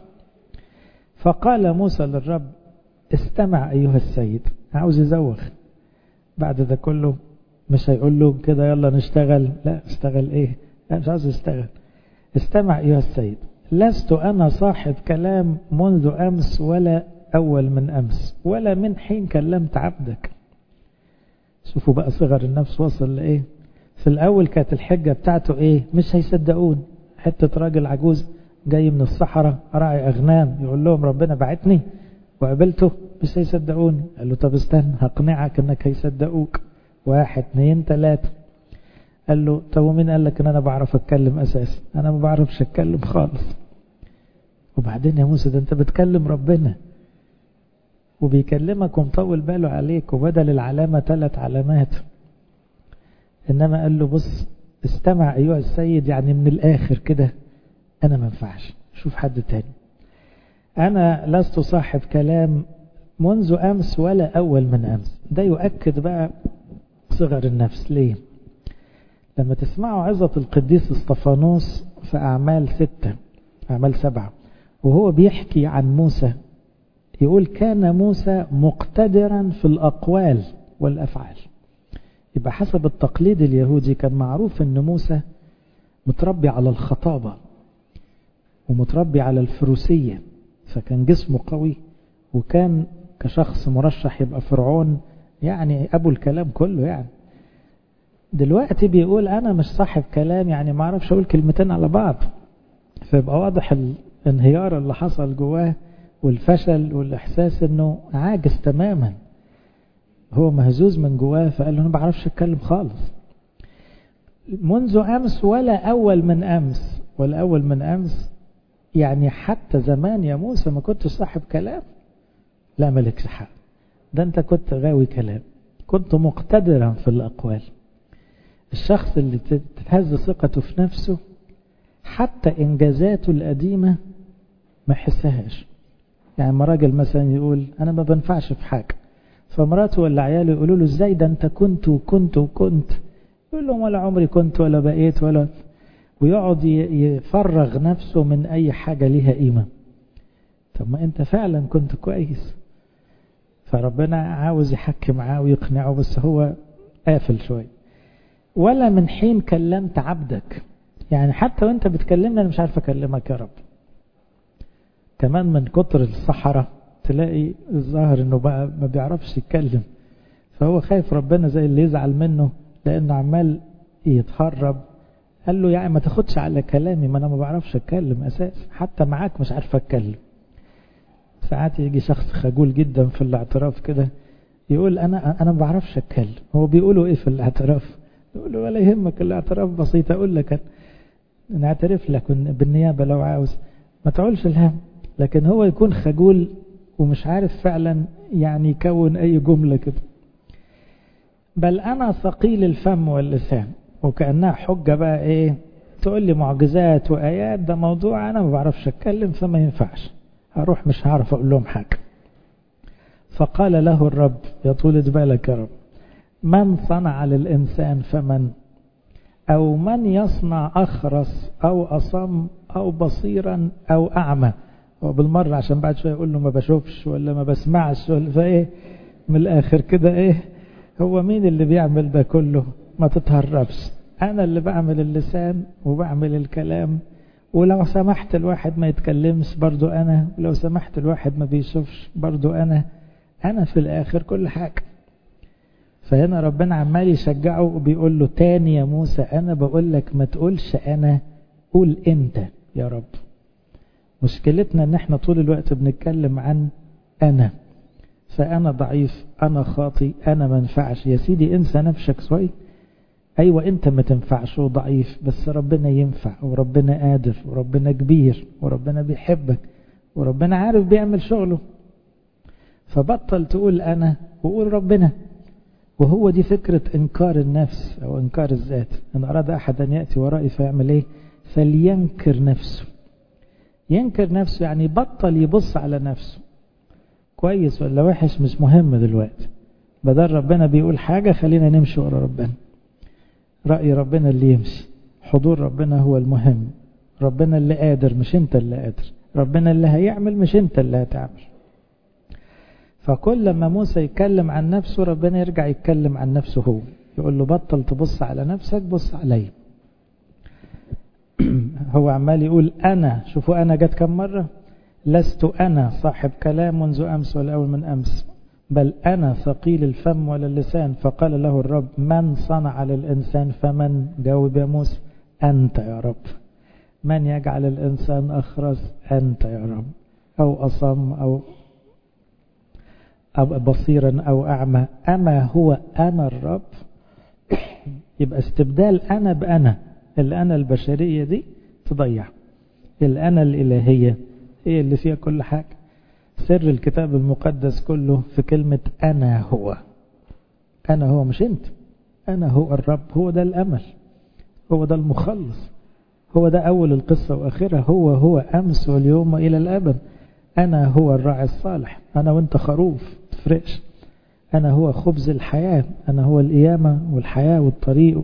فقال موسى للرب استمع ايها السيد. عاوز يزوغ بعد ده كله، مش هيقول له كده يلا نشتغل، لا اشتغل ايه، لا مش عاوز يشتغل. استمع ايها السيد، لست انا صاحب كلام منذ امس ولا اول من امس ولا من حين كلمت عبدك. شوفوا بقى صغر النفس وصل لايه. في الاول كانت الحجة بتاعته ايه؟ مش هيصدقون. حتة راجل عجوز جاي من الصحراء راعي اغنام يقول لهم ربنا بعتني وقابلته، مش هيصدقون. قال له طب استنى هقنعك انك هيصدقوك. 1 2 3. قال له طب ومين قال لك ان انا بعرف اتكلم اساسا؟ انا ما بعرفش اتكلم خالص. وبعدين يا موسى ده انت بتكلم ربنا وبيكلمك ومطول باله عليك، وبدل العلامة 3 علامات. انما قال له بص استمع ايها السيد، يعني من الاخر كده انا ما ينفعش، شوف حد تاني. انا لست صاحب كلام منذ امس ولا اول من امس. ده يؤكد بقى صغر النفس. ليه؟ لما تسمعوا عظة القديس اسطفانوس في أعمال 7 وهو بيحكي عن موسى، يقول كان موسى مقتدرا في الأقوال والأفعال. يبقى حسب التقليد اليهودي كان معروف أن موسى متربي على الخطابة ومتربي على الفروسية، فكان جسمه قوي وكان كشخص مرشح يبقى فرعون، يعني أبو الكلام كله يعني. دلوقتي بيقول أنا مش صاحب كلام، يعني ما أعرفش أقول كلمتين على بعض. فيبقى واضح الانهيار اللي حصل جواه والفشل والإحساس أنه عاجز تماما، هو مهزوز من جواه. فقال له أنا ما بعرفش أتكلم خالص منذ أمس ولا أول من أمس. ولا أول من أمس يعني حتى زمان يا موسى ما كنت صاحب كلام؟ لا ملكش حق، ده أنت كنت غاوي كلام، كنت مقتدرا في الأقوال. الشخص اللي تتهز ثقته في نفسه حتى إنجازاته القديمة ما يحسهاش. يعني ما راجل مثلا يقول أنا ما بنفعش في حاجة، فمراته ولا عياله يقولوا له إزاي ده أنت كنت وكنت وكنت، يقول لهم ولا عمري كنت ولا بقيت ويقعد يفرغ نفسه من أي حاجة ليها قيمة. طب ما أنت فعلا كنت كويس. فربنا عاوز يحكي معاه ويقنعه، بس هو قافل شوية. ولا من حين كلمت عبدك، يعني حتى وانت بتكلمنا أنا مش عارف أكلمك يا رب. كمان من كتر الصحراء تلاقي الظاهر انه بقى ما بيعرفش يتكلم، فهو خايف ربنا زي اللي يزعل منه لانه عمال يتهرب. قال له يعني ما تاخدش على كلامي، ما انا ما بعرفش اتكلم اساسا، حتى معاك مش عارف اتكلم. ساعات يجي شخص خجول جدا في الاعتراف كده يقول انا ما بعرفش اتكلم. هو بيقولوا ايه في الاعتراف؟ يقول له ولا يهمك، الاعتراف بسيط، اقول لك نعترف لك بالنيابه لو عاوز، ما تقولش الهم. لكن هو يكون خجول ومش عارف فعلا يعني يكون اي جمله كده. بل انا ثقيل الفم واللسان، وكأنها حجة بقى ايه، تقول لي معجزات وآيات، ده موضوع انا ما بعرفش اتكلم فما ينفعش، هروح مش هعرف اقول لهم حاجة. فقال له الرب، يا طولة بالك يا رب، من صنع للإنسان فمن، او من يصنع أخرس او أصم او بصيرا او أعمى. وبالمرة عشان بعد شوية يقول له ما بشوفش ولا ما بسمعش ولا فايه، من الآخر كده ايه، هو مين اللي بيعمل ده كله؟ ما تتهربش، أنا اللي بعمل اللسان وبعمل الكلام، ولو سمحت الواحد ما يتكلمش برضو أنا، ولو سمحت الواحد ما بيشوفش برضو أنا في الآخر كل حاجة. فهنا ربنا عمال يشجعه وبيقول له تاني يا موسى، أنا بقول لك ما تقولش أنا، قول أنت يا رب. مشكلتنا ان احنا طول الوقت بنتكلم عن أنا، فأنا ضعيف، أنا خاطي، أنا ما ينفعش. يا سيدي انسى نفسك شوي. أيوة أنت ما تنفعش وضعيف، بس ربنا ينفع، وربنا قادر، وربنا كبير، وربنا بيحبك، وربنا عارف بيعمل شغله. فبطل تقول أنا وقول ربنا. وهو دي فكرة إنكار النفس أو إنكار الذات. إن أراد أحد أن يأتي ورائي فيعمل إيه؟ فلينكر نفسه. ينكر نفسه يعني بطل يبص على نفسه كويس ولا وحش، مش مهم دلوقتي. بدل ربنا بيقول حاجة خلينا نمشي ورا ربنا، رأي ربنا اللي يمشي، حضور ربنا هو المهم. ربنا اللي قادر مش انت اللي قادر، ربنا اللي هيعمل مش انت اللي هتعمل. فكل ما موسى يتكلم عن نفسه ربنا يرجع يتكلم عن نفسه هو، يقول له بطل تبص على نفسك، بص علي. هو عمال يقول أنا، شوفوا أنا جت كم مرة، لست أنا صاحب كلام منذ أمس ولا أول من أمس، بل أنا ثقيل الفم ولا اللسان. فقال له الرب من صنع للإنسان فمن، جاوب يا موسى أنت يا رب. من يجعل الإنسان أخرس؟ أنت يا رب، أو أصم أو بصيرا أو أعمى، أما هو أنا الرب. يبقى استبدال أنا بأنا، الأنا البشرية دي تضيع، الأنا الإلهية هي اللي فيها كل حاجة. سر الكتاب المقدس كله في كلمة أنا هو. أنا هو مش أنت، أنا هو الرب. هو ده الأمل، هو ده المخلص، هو ده أول القصة وآخرها. هو أمس واليوم إلى الأبد. أنا هو الراعي الصالح، أنا وأنت خروف تفرقش. أنا هو خبز الحياة، أنا هو القيامة والحياة والطريق.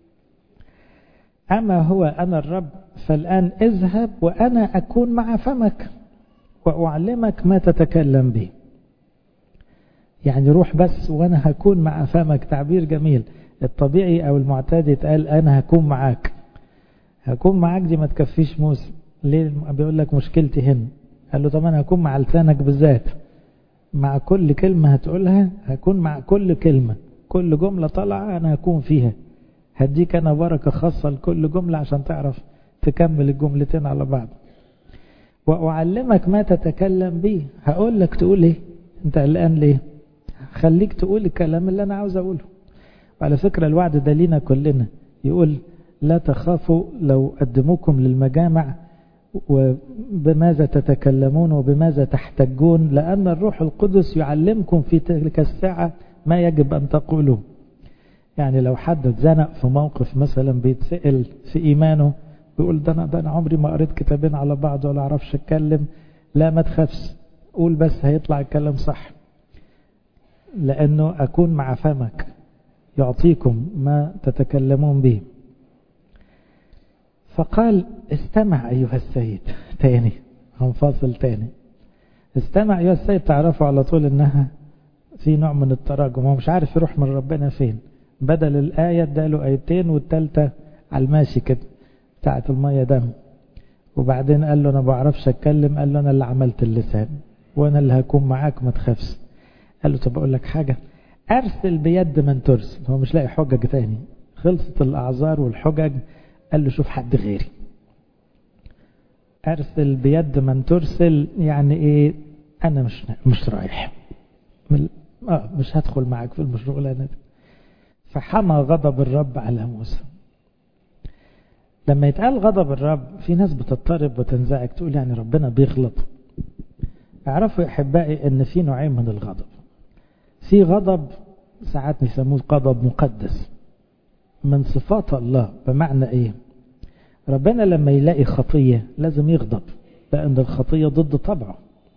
أما هو أنا الرب، فالآن اذهب وأنا أكون مع فمك وأعلمك ما تتكلم به. يعني روح بس وأنا هكون مع فمك. تعبير جميل. الطبيعي أو المعتاد يتقال أنا هكون معاك. هكون معاك دي ما تكفيش موسى. ليه؟ بيقول لك مشكلتي هنا. قال له طب أنا هكون مع لسانك بالذات، مع كل كلمة هتقولها هكون مع كل كلمة، كل جملة طالعة أنا هكون فيها. هديك أنا بركة خاصة لكل جملة عشان تعرف تكمل الجملتين على بعض. وأعلمك ما تتكلم به. هقول لك تقول إيه، أنت قلقان ليه؟ خليك تقول الكلام اللي أنا عاوز أقوله. وعلى فكرة الوعد ده لينا كلنا، يقول لا تخافوا لو قدموكم للمجامع وبماذا تتكلمون وبماذا تحتجون، لأن الروح القدس يعلمكم في تلك الساعة ما يجب أن تقولوا. يعني لو حد اتزنق في موقف مثلا بيتسأل في إيمانه بيقول ده أنا عمري ما قريت كتابين على بعض ولا أعرفش أتكلم، لا ما تخافش، قول بس هيطلع الكلام صح، لأنه أكون مع فمك يعطيكم ما تتكلمون به. فقال استمع أيها السيد. تاني هنفاصل تاني. استمع أيها السيد، تعرفوا على طول إنها في نوع من التراجم، هو مش عارف يروح من ربنا فين. بدل الآية اداله آيتين والتالتة على الماشي كده بتاعة المية دم. وبعدين قال له أنا بعرفش أتكلم، قال له أنا اللي عملت اللسان وأنا اللي هكون معاك ما تخافش. قال له طب أقول لك حاجة، أرسل بيد من ترسل. هو مش لاقي حجج تاني، خلصت الأعذار والحجج. قال له شوف حد غيري. أرسل بيد من ترسل يعني إيه؟ أنا مش رايح، مش هدخل معاك في المشغولانة دي. فحمى غضب الرب على موسى. لما يتقال غضب الرب في ناس بتضطرب وتنزعج، تقول يعني ربنا بيغلط. اعرفوا يا احبائي ان في نوعين من الغضب. في غضب ساعات نسموه غضب مقدس من صفات الله. بمعنى ايه؟ ربنا لما يلاقي خطية لازم يغضب، لان الخطية ضد طبعه.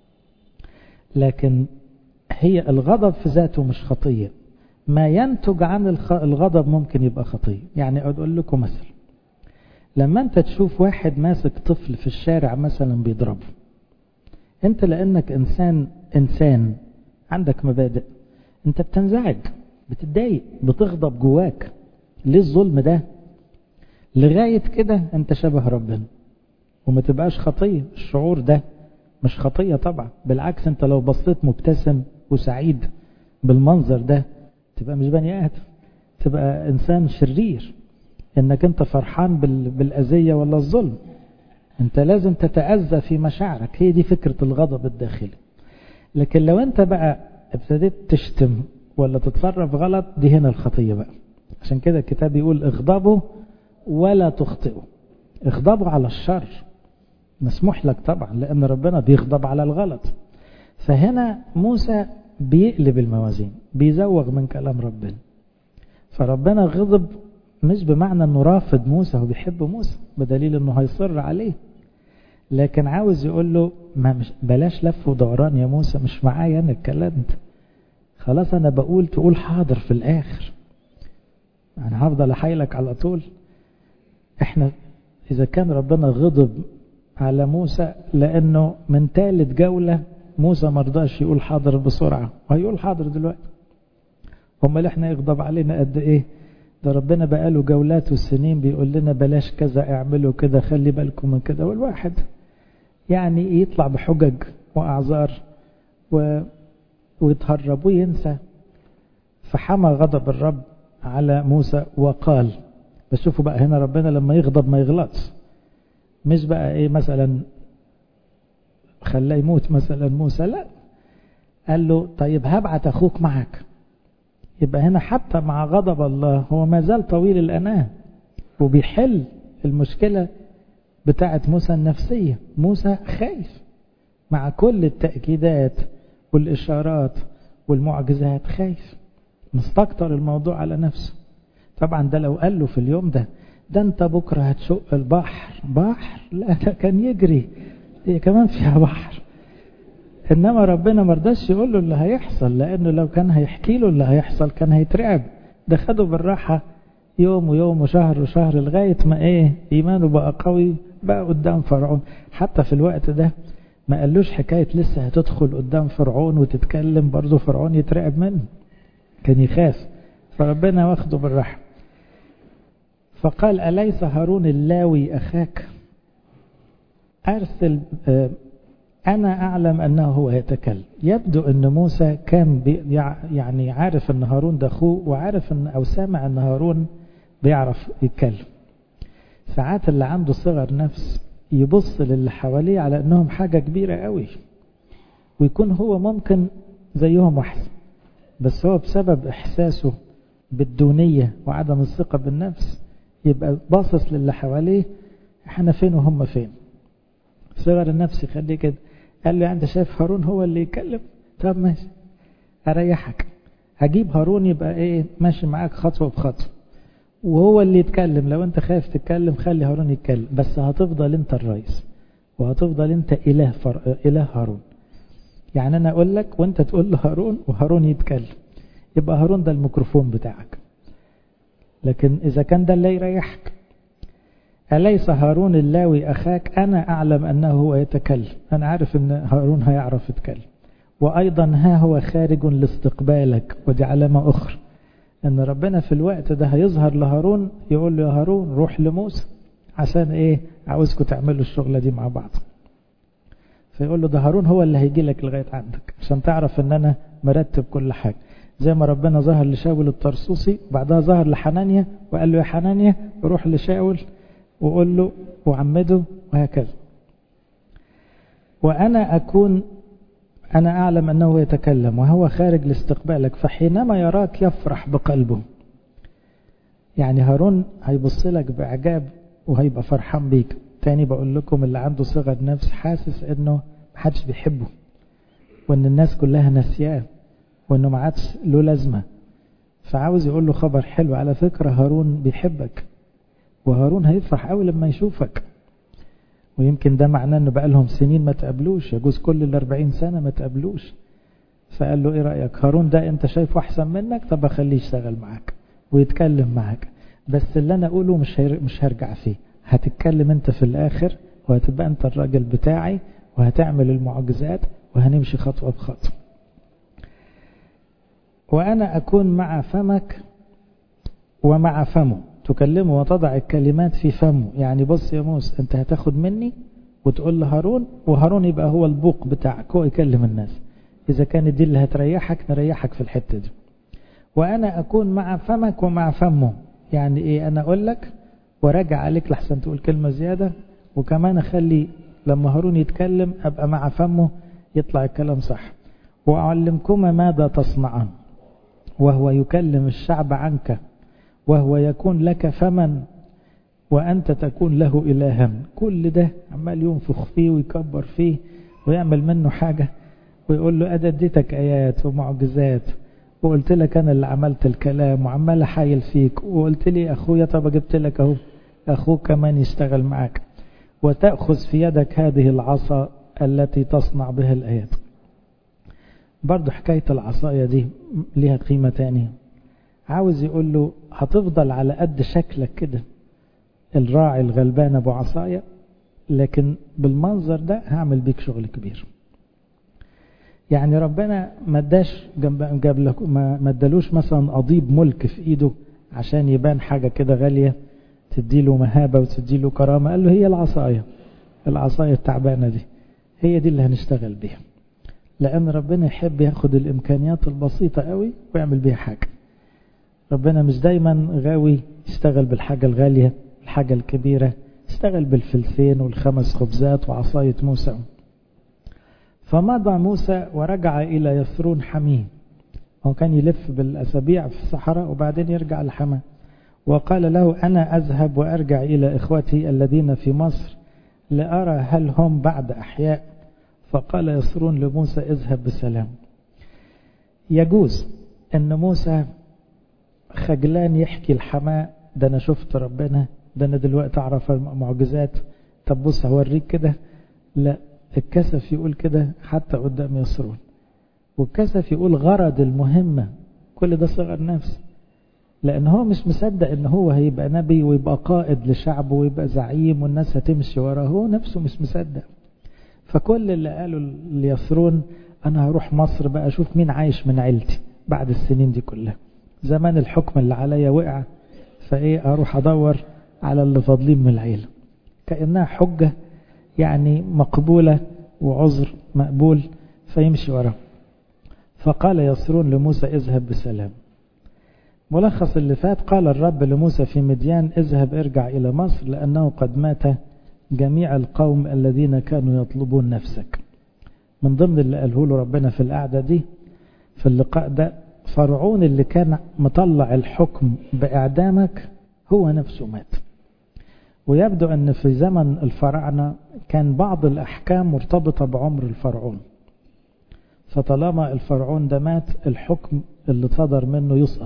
لكن هي الغضب في ذاته مش خطية، ما ينتج عن الغضب ممكن يبقى خطية. يعني اقول لكم مثل، لما انت تشوف واحد ماسك طفل في الشارع مثلا بيضربه، انت لانك انسان عندك مبادئ، انت بتنزعج، بتتضايق، بتغضب جواك. ليه الظلم ده؟ لغاية كده انت شبه ربنا وما تبقاش خطية. الشعور ده مش خطية طبعا، بالعكس انت لو بصيت مبتسم وسعيد بالمنظر ده تبقى مش بني آدم، تبقى انسان شرير. انك انت فرحان بالأذية ولا الظلم. انت لازم تتأذى في مشاعرك، هي دي فكرة الغضب الداخلي. لكن لو انت بقى ابتديت تشتم ولا تتصرف غلط، دي هنا الخطية بقى. عشان كده الكتاب يقول اغضبوا ولا تخطئوا. اغضبوا على الشر، مسموح لك طبعا، لان ربنا بيغضب على الغلط. فهنا موسى بيقلب الموازين، بيزوغ من كلام ربنا. فربنا غضب مش بمعنى انه رافض موسى، هو بيحب موسى بدليل انه هيصر عليه، لكن عاوز يقول له بلاش لف ودوران يا موسى، مش معايا انا الكلام ده. خلاص انا بقول تقول حاضر في الاخر، انا هفضل احايلك على طول. احنا اذا كان ربنا غضب على موسى لانه من ثالث جولة موسى مرضاش يقول حاضر بسرعة، وهيقول حاضر دلوقتي، امال احنا يغضب علينا قد ايه؟ ده ربنا بقاله جولات والسنين بيقول لنا بلاش كذا، اعملوا كده، خلي بالكم من كده. والواحد يعني يطلع بحجج واعذار ويتهرب وينسى. فحمى غضب الرب على موسى وقال. بس شوفوا بقى هنا ربنا لما يغضب ما يغلطش، مش بقى ايه مثلا خلاه يموت مثلا موسى، لا، قال له طيب هبعت اخوك معك. يبقى هنا حتى مع غضب الله هو ما زال طويل الأناة وبيحل المشكلة بتاعة موسى النفسية. موسى خايف مع كل التأكيدات والإشارات والمعجزات، خايف مستكتر الموضوع على نفسه. طبعا ده لو قال له في اليوم ده انت بكرة هتشق البحر، بحر لا، ده كان يجري، هي كمان فيها بحر. إنما ربنا مرضاش يقول له اللي هيحصل، لأنه لو كان هيحكي له اللي هيحصل كان هيترعب. ده خده بالراحة يوم ويوم وشهر وشهر لغاية ما إيمانه بقى قوي، بقى قدام فرعون. حتى في الوقت ده ما قالوش حكاية لسه هتدخل قدام فرعون وتتكلم، برضو فرعون يترعب منه، كان يخاف. فربنا واخده بالراحة. فقال أليس هارون اللاوي أخاك؟ أرسل أنا أعلم أنه هو يتكلم. يبدو أن موسى كان يعني عارف أن هارون ده أخوه، وعارف أن أو سامع أن هارون بيعرف يتكلم. ساعات اللي عنده صغر نفس يبص للي حواليه على أنهم حاجة كبيرة قوي، ويكون هو ممكن زيهم أحسن، بس هو بسبب إحساسه بالدونية وعدم الثقة بالنفس يبقى باصص للي حواليه احنا فين وهم فين. صغر النفس يخليه كده. قال له انت شايف هارون هو اللي يتكلم؟ طب ماشي، اريحك، هجيب هارون يبقى ماشي معاك خطوة بخطوة، وهو اللي يتكلم. لو انت خايف تتكلم خلي هارون يتكلم، بس هتفضل انت الرئيس، وهتفضل انت اله هارون. يعني انا اقول لك وانت تقول له هارون، وهارون يتكلم، يبقى هارون ده الميكروفون بتاعك. لكن اذا كان ده اللي يريحك. أليس هارون اللاوي أخاك؟ أنا أعلم أنه هو يتكلم، أنا عارف أن هارون هيعرف يتكلم. وأيضا ها هو خارج لاستقبالك، ودي علامة أخرى أن ربنا في الوقت ده هيظهر لهارون يقول له يا هارون روح لموسى عشان إيه؟ عاوزكم تعملوا الشغلة دي مع بعض. فيقول له ده هارون هو اللي هيجي لك لغاية عندك عشان تعرف أن أنا مرتب كل حاجة. زي ما ربنا ظهر لشاول الطرسوسي وبعدها ظهر لحنانيا وقال له يا حنانيا روح لشاول وقول له وعمده، وهكذا. أنا أعلم أنه يتكلم وهو خارج لاستقبالك، فحينما يراك يفرح بقلبه. يعني هارون هيبص لك بإعجاب وهيبقى فرحان بيك. تاني بقول لكم اللي عنده صغر نفس حاسس أنه محدش بيحبه وأن الناس كلها نسياه وأنه ما عادش له لازمة، فعاوز يقول له خبر حلو، على فكرة هارون بيحبك وهارون هيفرح قوي لما يشوفك. ويمكن ده معناه أنه بقى لهم سنين ما تقابلوش، يجوز كل 40 سنة ما تقابلوش. فقال له إيه رأيك هارون ده أنت شايفه أحسن منك؟ طب أخليه يشتغل معاك ويتكلم معاك، بس اللي أنا أقوله مش هرجع فيه، هتتكلم أنت في الآخر وهتبقى أنت الراجل بتاعي وهتعمل المعجزات وهنمشي خطوة بخطوة. وأنا أكون مع فمك ومع فمه، تكلمه وتضع الكلمات في فمه. يعني بص يا موسى أنت هتاخد مني وتقول لهارون، وهارون يبقى هو البوق بتاعك، هو يكلم الناس. إذا كانت دي اللي هتريحك نريحك في الحتة دي. وأنا أكون مع فمك ومع فمه، يعني إيه؟ أنا أقول لك وراجع عليك لحسن تقول كلمة زيادة، وكمان أخلي لما هارون يتكلم أبقى مع فمه يطلع الكلام صح. وأعلمكما ماذا تصنعان، وهو يكلم الشعب عنك، وهو يكون لك فمن وأنت تكون له إلها. كل ده عمال ينفخ فيه ويكبر فيه ويعمل منه حاجة، ويقول له أديتك آيات ومعجزات وقلت لك أنا اللي عملت الكلام وعمال أحايل فيك، وقلت لي أخويا طب جبت لك أهو أخوك كمان يشتغل معك، وتأخذ في يدك هذه العصا التي تصنع بها الآيات. برضو حكاية العصاية دي ليها قيمة تانية. عاوز يقول له هتفضل على قد شكلك كده الراعي الغلبان ابو عصاية، لكن بالمنظر ده هعمل بيك شغل كبير. يعني ربنا ما ادالوش مثلا قضيب ملك في ايده عشان يبان حاجة كده غالية تديله مهابة وتديله كرامة. قال له هي العصاية التعبانة دي هي دي اللي هنشتغل بيها، لأن ربنا يحب ياخد الإمكانيات البسيطة قوي ويعمل بيها حاجة. ربنا مش دايما غاوي يشتغل بالحاجة الغالية الحاجة الكبيرة، اشتغل بالفلسين وال5 خبزات وعصاية موسى. فمضى موسى ورجع إلى يثرون حميه. هو كان يلف بالأسابيع في الصحراء وبعدين يرجع لحماه. وقال له أنا أذهب وأرجع إلى إخوتي الذين في مصر لأرى هل هم بعد أحياء. فقال يثرون لموسى اذهب بسلام. يجوز أن موسى خجلان يحكي الحماة ده أنا شفت ربنا، ده أنا دلوقتي أعرف المعجزات، طب بص هوريك كده. لا، الكسف يقول كده حتى قدام يثرون، والكسف يقول غرض المهمة. كل ده صغر نفس، لأن هو مش مصدق أنه هو هيبقى نبي ويبقى قائد لشعبه ويبقى زعيم والناس هتمشي وراه، هو نفسه مش مصدق. فكل اللي قالوا ليثرون أنا هروح مصر بقى أشوف مين عايش من عيلتي بعد السنين دي كلها، زمان الحكم اللي عليا وقع، فإيه أروح أدور على اللي فاضلين من العيلة. كأنها حجة يعني مقبولة وعذر مقبول، فيمشي وراه. فقال يثرون لموسى اذهب بسلام. ملخص اللي فات: قال الرب لموسى في مديان اذهب ارجع إلى مصر لأنه قد مات جميع القوم الذين كانوا يطلبون نفسك. من ضمن اللي قاله له ربنا في القعدة دي في اللقاء ده، فرعون اللي كان مطلع الحكم بإعدامك هو نفسه مات. ويبدو أن في زمن الفراعنة كان بعض الأحكام مرتبطة بعمر الفرعون، فطالما الفرعون ده مات الحكم اللي صدر منه يسقط.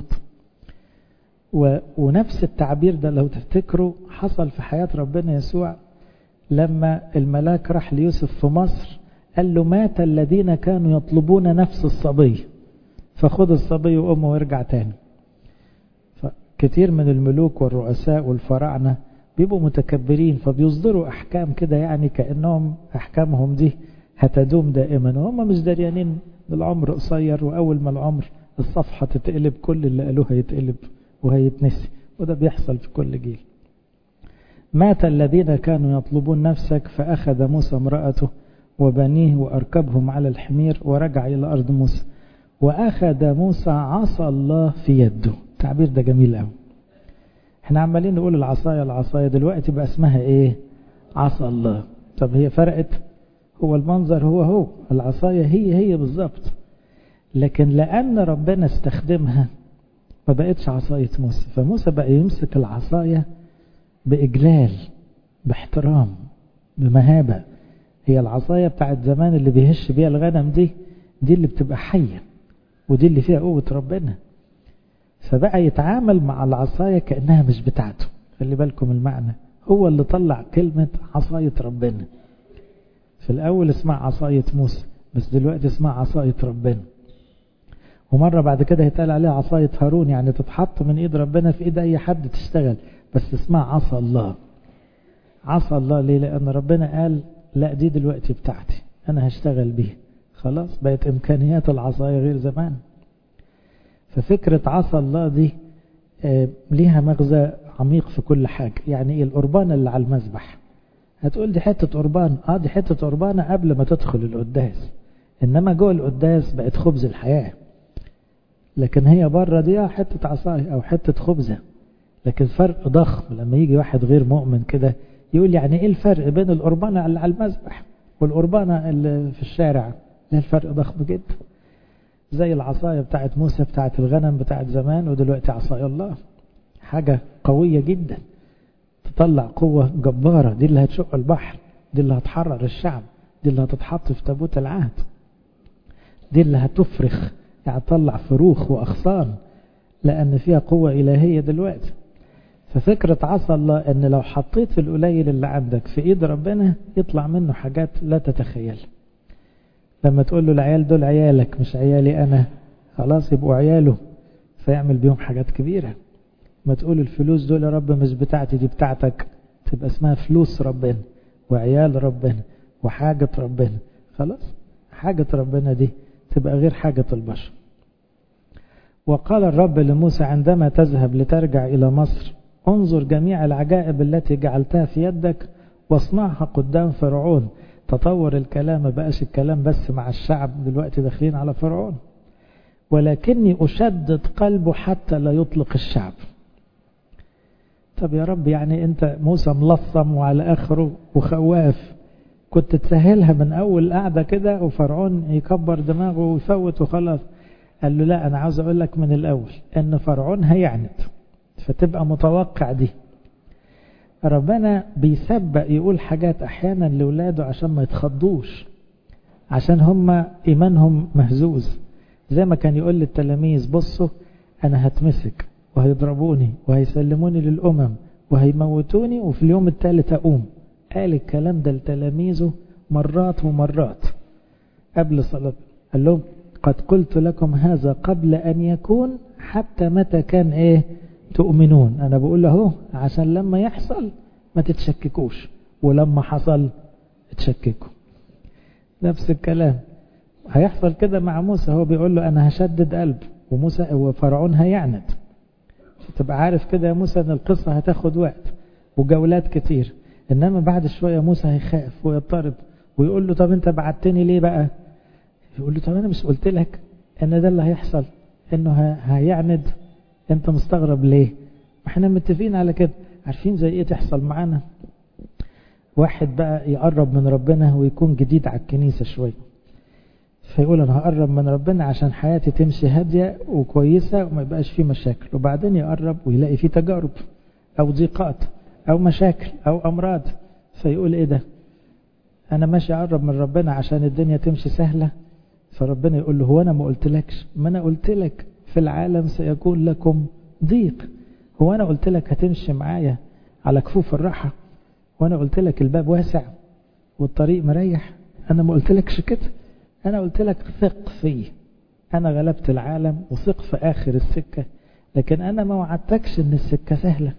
ونفس التعبير ده لو تفتكروا حصل في حياة ربنا يسوع لما الملاك راح ليوسف في مصر قال له مات الذين كانوا يطلبون نفس الصبي فخذ الصبي وأمه وارجع تاني. فكتير من الملوك والرؤساء والفراعنة بيبقوا متكبرين فبيصدروا أحكام كده يعني كأنهم أحكامهم دي هتدوم دائما، وهم مش دريانين العمر قصير، وأول ما العمر الصفحة تتقلب كل اللي قالوه هيتقلب وهيتنسي، وده بيحصل في كل جيل. مات الذين كانوا يطلبون نفسك فأخذ موسى امرأته وبنيه وأركبهم على الحمير ورجع إلى أرض موسى. وأخذ موسى عصا الله في يده. التعبير ده جميل قوي. احنا عمالين نقول العصاية دلوقتي بقى اسمها ايه؟ عصا الله. طب هي فرقت؟ هو المنظر هو العصاية هي بالظبط، لكن لأن ربنا استخدمها ما بقتش عصاية موسى، فموسى بقى يمسك العصاية بإجلال باحترام بمهابة. هي العصاية بتاعت زمان اللي بيهش بيها الغنم دي اللي بتبقى حية، ودي اللي فيها قوة ربنا. فبقى يتعامل مع العصاية كأنها مش بتاعته. خلي بالكم المعنى، هو اللي طلع كلمة عصاية ربنا. في الأول اسمها عصاية موسى، بس دلوقتي اسمها عصاية ربنا. ومرة بعد كده يتقال عليها عصاية هارون، يعني تتحط من ايد ربنا في ايد اي حد تشتغل، بس اسمها عصا الله. عصا الله ليه؟ لأن ربنا قال لا دي دلوقتي بتاعتي أنا هشتغل بيها. خلاص بقت إمكانيات العصاية غير زمان. ففكرة عصا الله دي ليها مغزى عميق في كل حاجة. يعني ايه القربان اللي على المذبح؟ هتقول دي حتة قربان. دي حتة قربانة قبل ما تدخل القداس، إنما جوه القداس بقت خبز الحياة. لكن هي بره دي حتة عصاية أو حتة خبزة. لكن فرق ضخم لما يجي واحد غير مؤمن كده يقول يعني ايه الفرق بين القربانة اللي على المذبح والقربانة اللي في الشارع؟ لا الفرق ضخم جدا. زي العصاية بتاعت موسى بتاعت الغنم بتاعت زمان، ودلوقتي عصاية الله. حاجة قوية جدا تطلع قوة جبارة. دي اللي هتشق البحر، دي اللي هتحرر الشعب، دي اللي هتتحط في تابوت العهد، دي اللي هتفرخ يعني تطلع فروخ وأغصان، لأن فيها قوة إلهية دلوقتي. ففكرة عصا الله أن لو حطيت القليل اللي عندك في إيد ربنا يطلع منه حاجات لا تتخيل. لما تقول له العيال دول عيالك مش عيالي أنا، خلاص يبقوا عياله، فيعمل بيهم حاجات كبيرة. ما تقول الفلوس دول يا رب مش بتاعتي دي بتاعتك، تبقى اسمها فلوس ربنا وعيال ربنا وحاجة ربنا. خلاص حاجة ربنا دي تبقى غير حاجة البشر. وقال الرب لموسى عندما تذهب لترجع إلى مصر انظر جميع العجائب التي جعلتها في يدك واصنعها قدام فرعون. تطور الكلام، ما بقاش الكلام بس مع الشعب، دلوقتي داخلين على فرعون. ولكني أشدد قلبه حتى لا يطلق الشعب. طب يا رب يعني انت موسى ملصم وعلى آخره وخواف، كنت تسهلها من أول قاعدة كده وفرعون يكبر دماغه ويفوت وخلاص. قال له لا أنا عاوز أقول لك من الأول أن فرعون هيعند، فتبقى متوقع دي. ربنا بيسبق يقول حاجات أحيانا لولاده عشان ما يتخضوش، عشان هم إيمانهم مهزوز. زي ما كان يقول للتلاميذ بصوا أنا هتمسك وهيضربوني وهيسلموني للأمم وهيموتوني وفي اليوم الثالث أقوم. قال الكلام ده لتلاميذه مرات ومرات قبل صلاة. قال لهم قد قلت لكم هذا قبل أن يكون، حتى متى كان ايه تؤمنون. انا بقول له عشان لما يحصل ما تتشككوش، ولما حصل تشككوا. نفس الكلام هيحصل كده مع موسى. هو بيقول له انا هشدد قلب، وموسى وفرعون هيعند. تبقى عارف كده يا موسى ان القصة هتاخد وقت وجولات كتير، انما بعد شوية موسى هيخاف ويضطرب ويقول له طب انت بعتني ليه بقى؟ يقول له طب انا مش قلت لك ان ده اللي هيحصل، انه هيعند؟ انت مستغرب ليه؟ احنا متفقين على كده. عارفين زي ايه تحصل معانا؟ واحد بقى يقرب من ربنا ويكون جديد على الكنيسة شوية، فيقول انا هقرب من ربنا عشان حياتي تمشي هادية وكويسة وما يبقاش فيه مشاكل، وبعدين يقرب ويلاقي فيه تجارب او ضيقات او مشاكل او امراض، فيقول ايه ده؟ انا ماشي اقرب من ربنا عشان الدنيا تمشي سهلة. فربنا يقول له هو انا ما قلتلكش؟ ما انا قلت لك في العالم سيكون لكم ضيق. هو انا قلت لك هتمشي معايا على كفوف الراحة؟ وانا قلت لك الباب واسع والطريق مريح؟ انا ما قلتلكش كده. انا قلت لك ثق فيه، انا غلبت العالم وثق في اخر السكة. لكن انا ما وعدتكش ان السكة سهلة،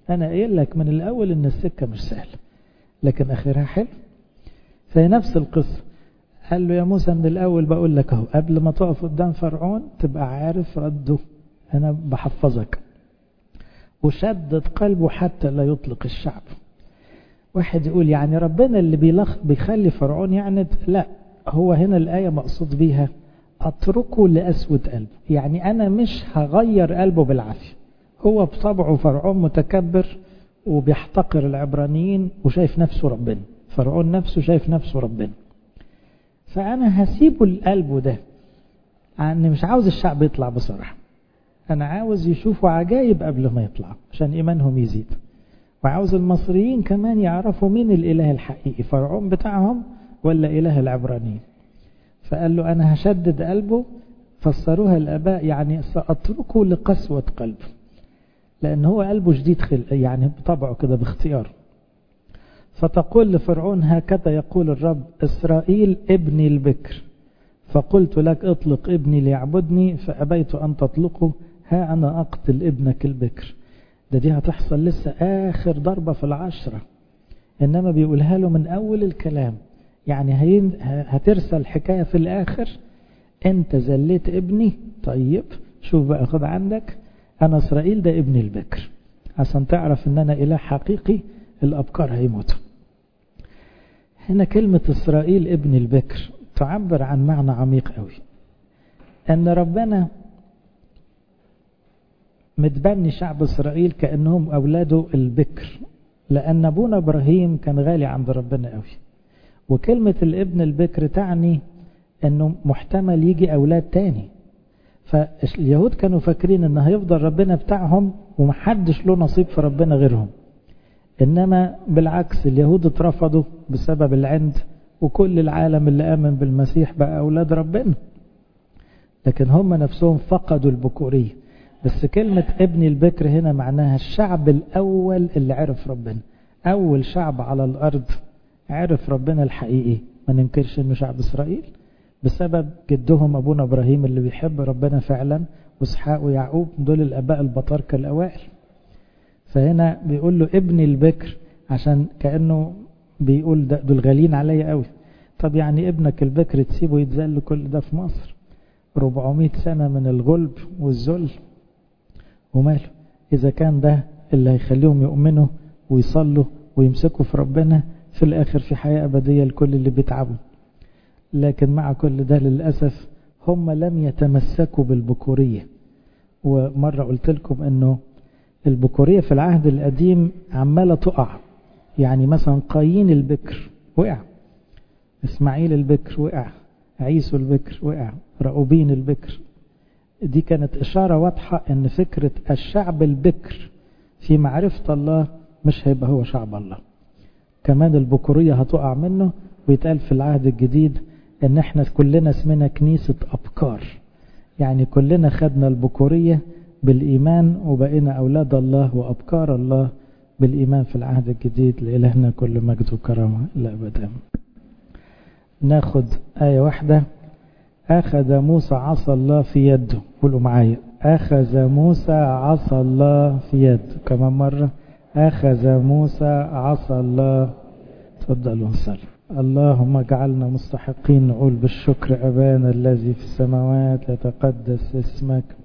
أنا قايل لك من الأول إن السكة مش سهلة لكن آخرها حلو. فهي نفس القصة. قال له يا موسى من الأول بقول لك أهو قبل ما تقف قدام فرعون تبقى عارف رده، أنا بحفظك. وشدد قلبه حتى لا يطلق الشعب. واحد يقول يعني ربنا اللي بيخلي فرعون يعند؟ لا، هو هنا الآية مقصود بيها أتركه لأسود قلبه، يعني أنا مش هغير قلبه بالعافية. هو بطبعه فرعون متكبر وبيحتقر العبرانيين وشايف نفسه ربنا، فرعون نفسه شايف نفسه ربنا، فأنا هسيبه القلب ده. يعني مش عاوز الشعب يطلع بصراحة، أنا عاوز يشوفوا عجائب قبل ما يطلع عشان إيمانهم يزيد، وعاوز المصريين كمان يعرفوا مين الإله الحقيقي، فرعون بتاعهم ولا إله العبرانيين. فقال له أنا هشدد قلبه. فسروها الآباء يعني سأتركه لقسوة قلبه، لأن هو قلبه جديد يعني بطبعه كده باختيار. فتقول لفرعون هكذا يقول الرب إسرائيل ابني البكر، فقلت لك اطلق ابني ليعبدني فأبيت أن تطلقه، ها أنا أقتل ابنك البكر. دي هتحصل لسه آخر ضربة في العشرة، إنما بيقولها له من أول الكلام. يعني هترسل الحكاية في الآخر، أنت زليت ابني، طيب شوف بقى خد عندك أنا إسرائيل ده ابني البكر، عشان تعرف أن أنا إله حقيقي، الأبكار هيموتوا. هنا كلمة إسرائيل ابن البكر تعبر عن معنى عميق قوي، أن ربنا متبني شعب إسرائيل كأنهم أولاده البكر، لأن أبونا إبراهيم كان غالي عند ربنا قوي. وكلمة الابن البكر تعني أنه محتمل يجي أولاد تاني، فاليهود كانوا فاكرين أنه هيفضل ربنا بتاعهم ومحدش له نصيب في ربنا غيرهم، إنما بالعكس اليهود اترفضوا بسبب العند، وكل العالم اللي آمن بالمسيح بقى أولاد ربنا، لكن هم نفسهم فقدوا البكورية. بس كلمة ابن البكر هنا معناها الشعب الأول اللي عرف ربنا، أول شعب على الأرض عرف ربنا الحقيقي. ما ننكرش إنه شعب إسرائيل بسبب جدهم أبونا إبراهيم اللي بيحب ربنا فعلا، وإسحاق ويعقوب دول الآباء البطاركة الأوائل. فهنا بيقول له ابن البكر عشان كأنه بيقول دول غالين عليا قوي. طب يعني ابنك البكر تسيبه يتذل كل ده في مصر 400 سنة من الغلب والذل؟ وماله إذا كان ده اللي هيخليهم يؤمنوا ويصلوا ويمسكوا في ربنا في الآخر في حياة أبدية لكل اللي بيتعبوا. لكن مع كل ده للأسف هم لم يتمسكوا بالبكورية. ومرة قلت لكم أنه البكورية في العهد القديم عمالة تقع، يعني مثلا قايين البكر وقع، إسماعيل البكر وقع، عيسو البكر وقع، رأوبين البكر. دي كانت إشارة واضحة أن فكرة الشعب البكر في معرفة الله مش هيبقى هو شعب الله. كمان البكورية هتقع منه، ويتقال في العهد الجديد أن احنا كلنا اسمنا كنيسة أبكار، يعني كلنا خدنا البكورية بالإيمان وبقينا أولاد الله وأبكار الله بالإيمان في العهد الجديد. لإلهنا كل مجد وكرامة لأبدا. ناخد آية واحدة. أخذ موسى عصا الله في يده. قولوا معايا أخذ موسى عصا الله في يده. كمان مرة أخذ موسى عصا الله. تفضلوا نصلي. اللهم اجعلنا مستحقين نقول بالشكر أبانا الذي في السماوات يتقدس اسمك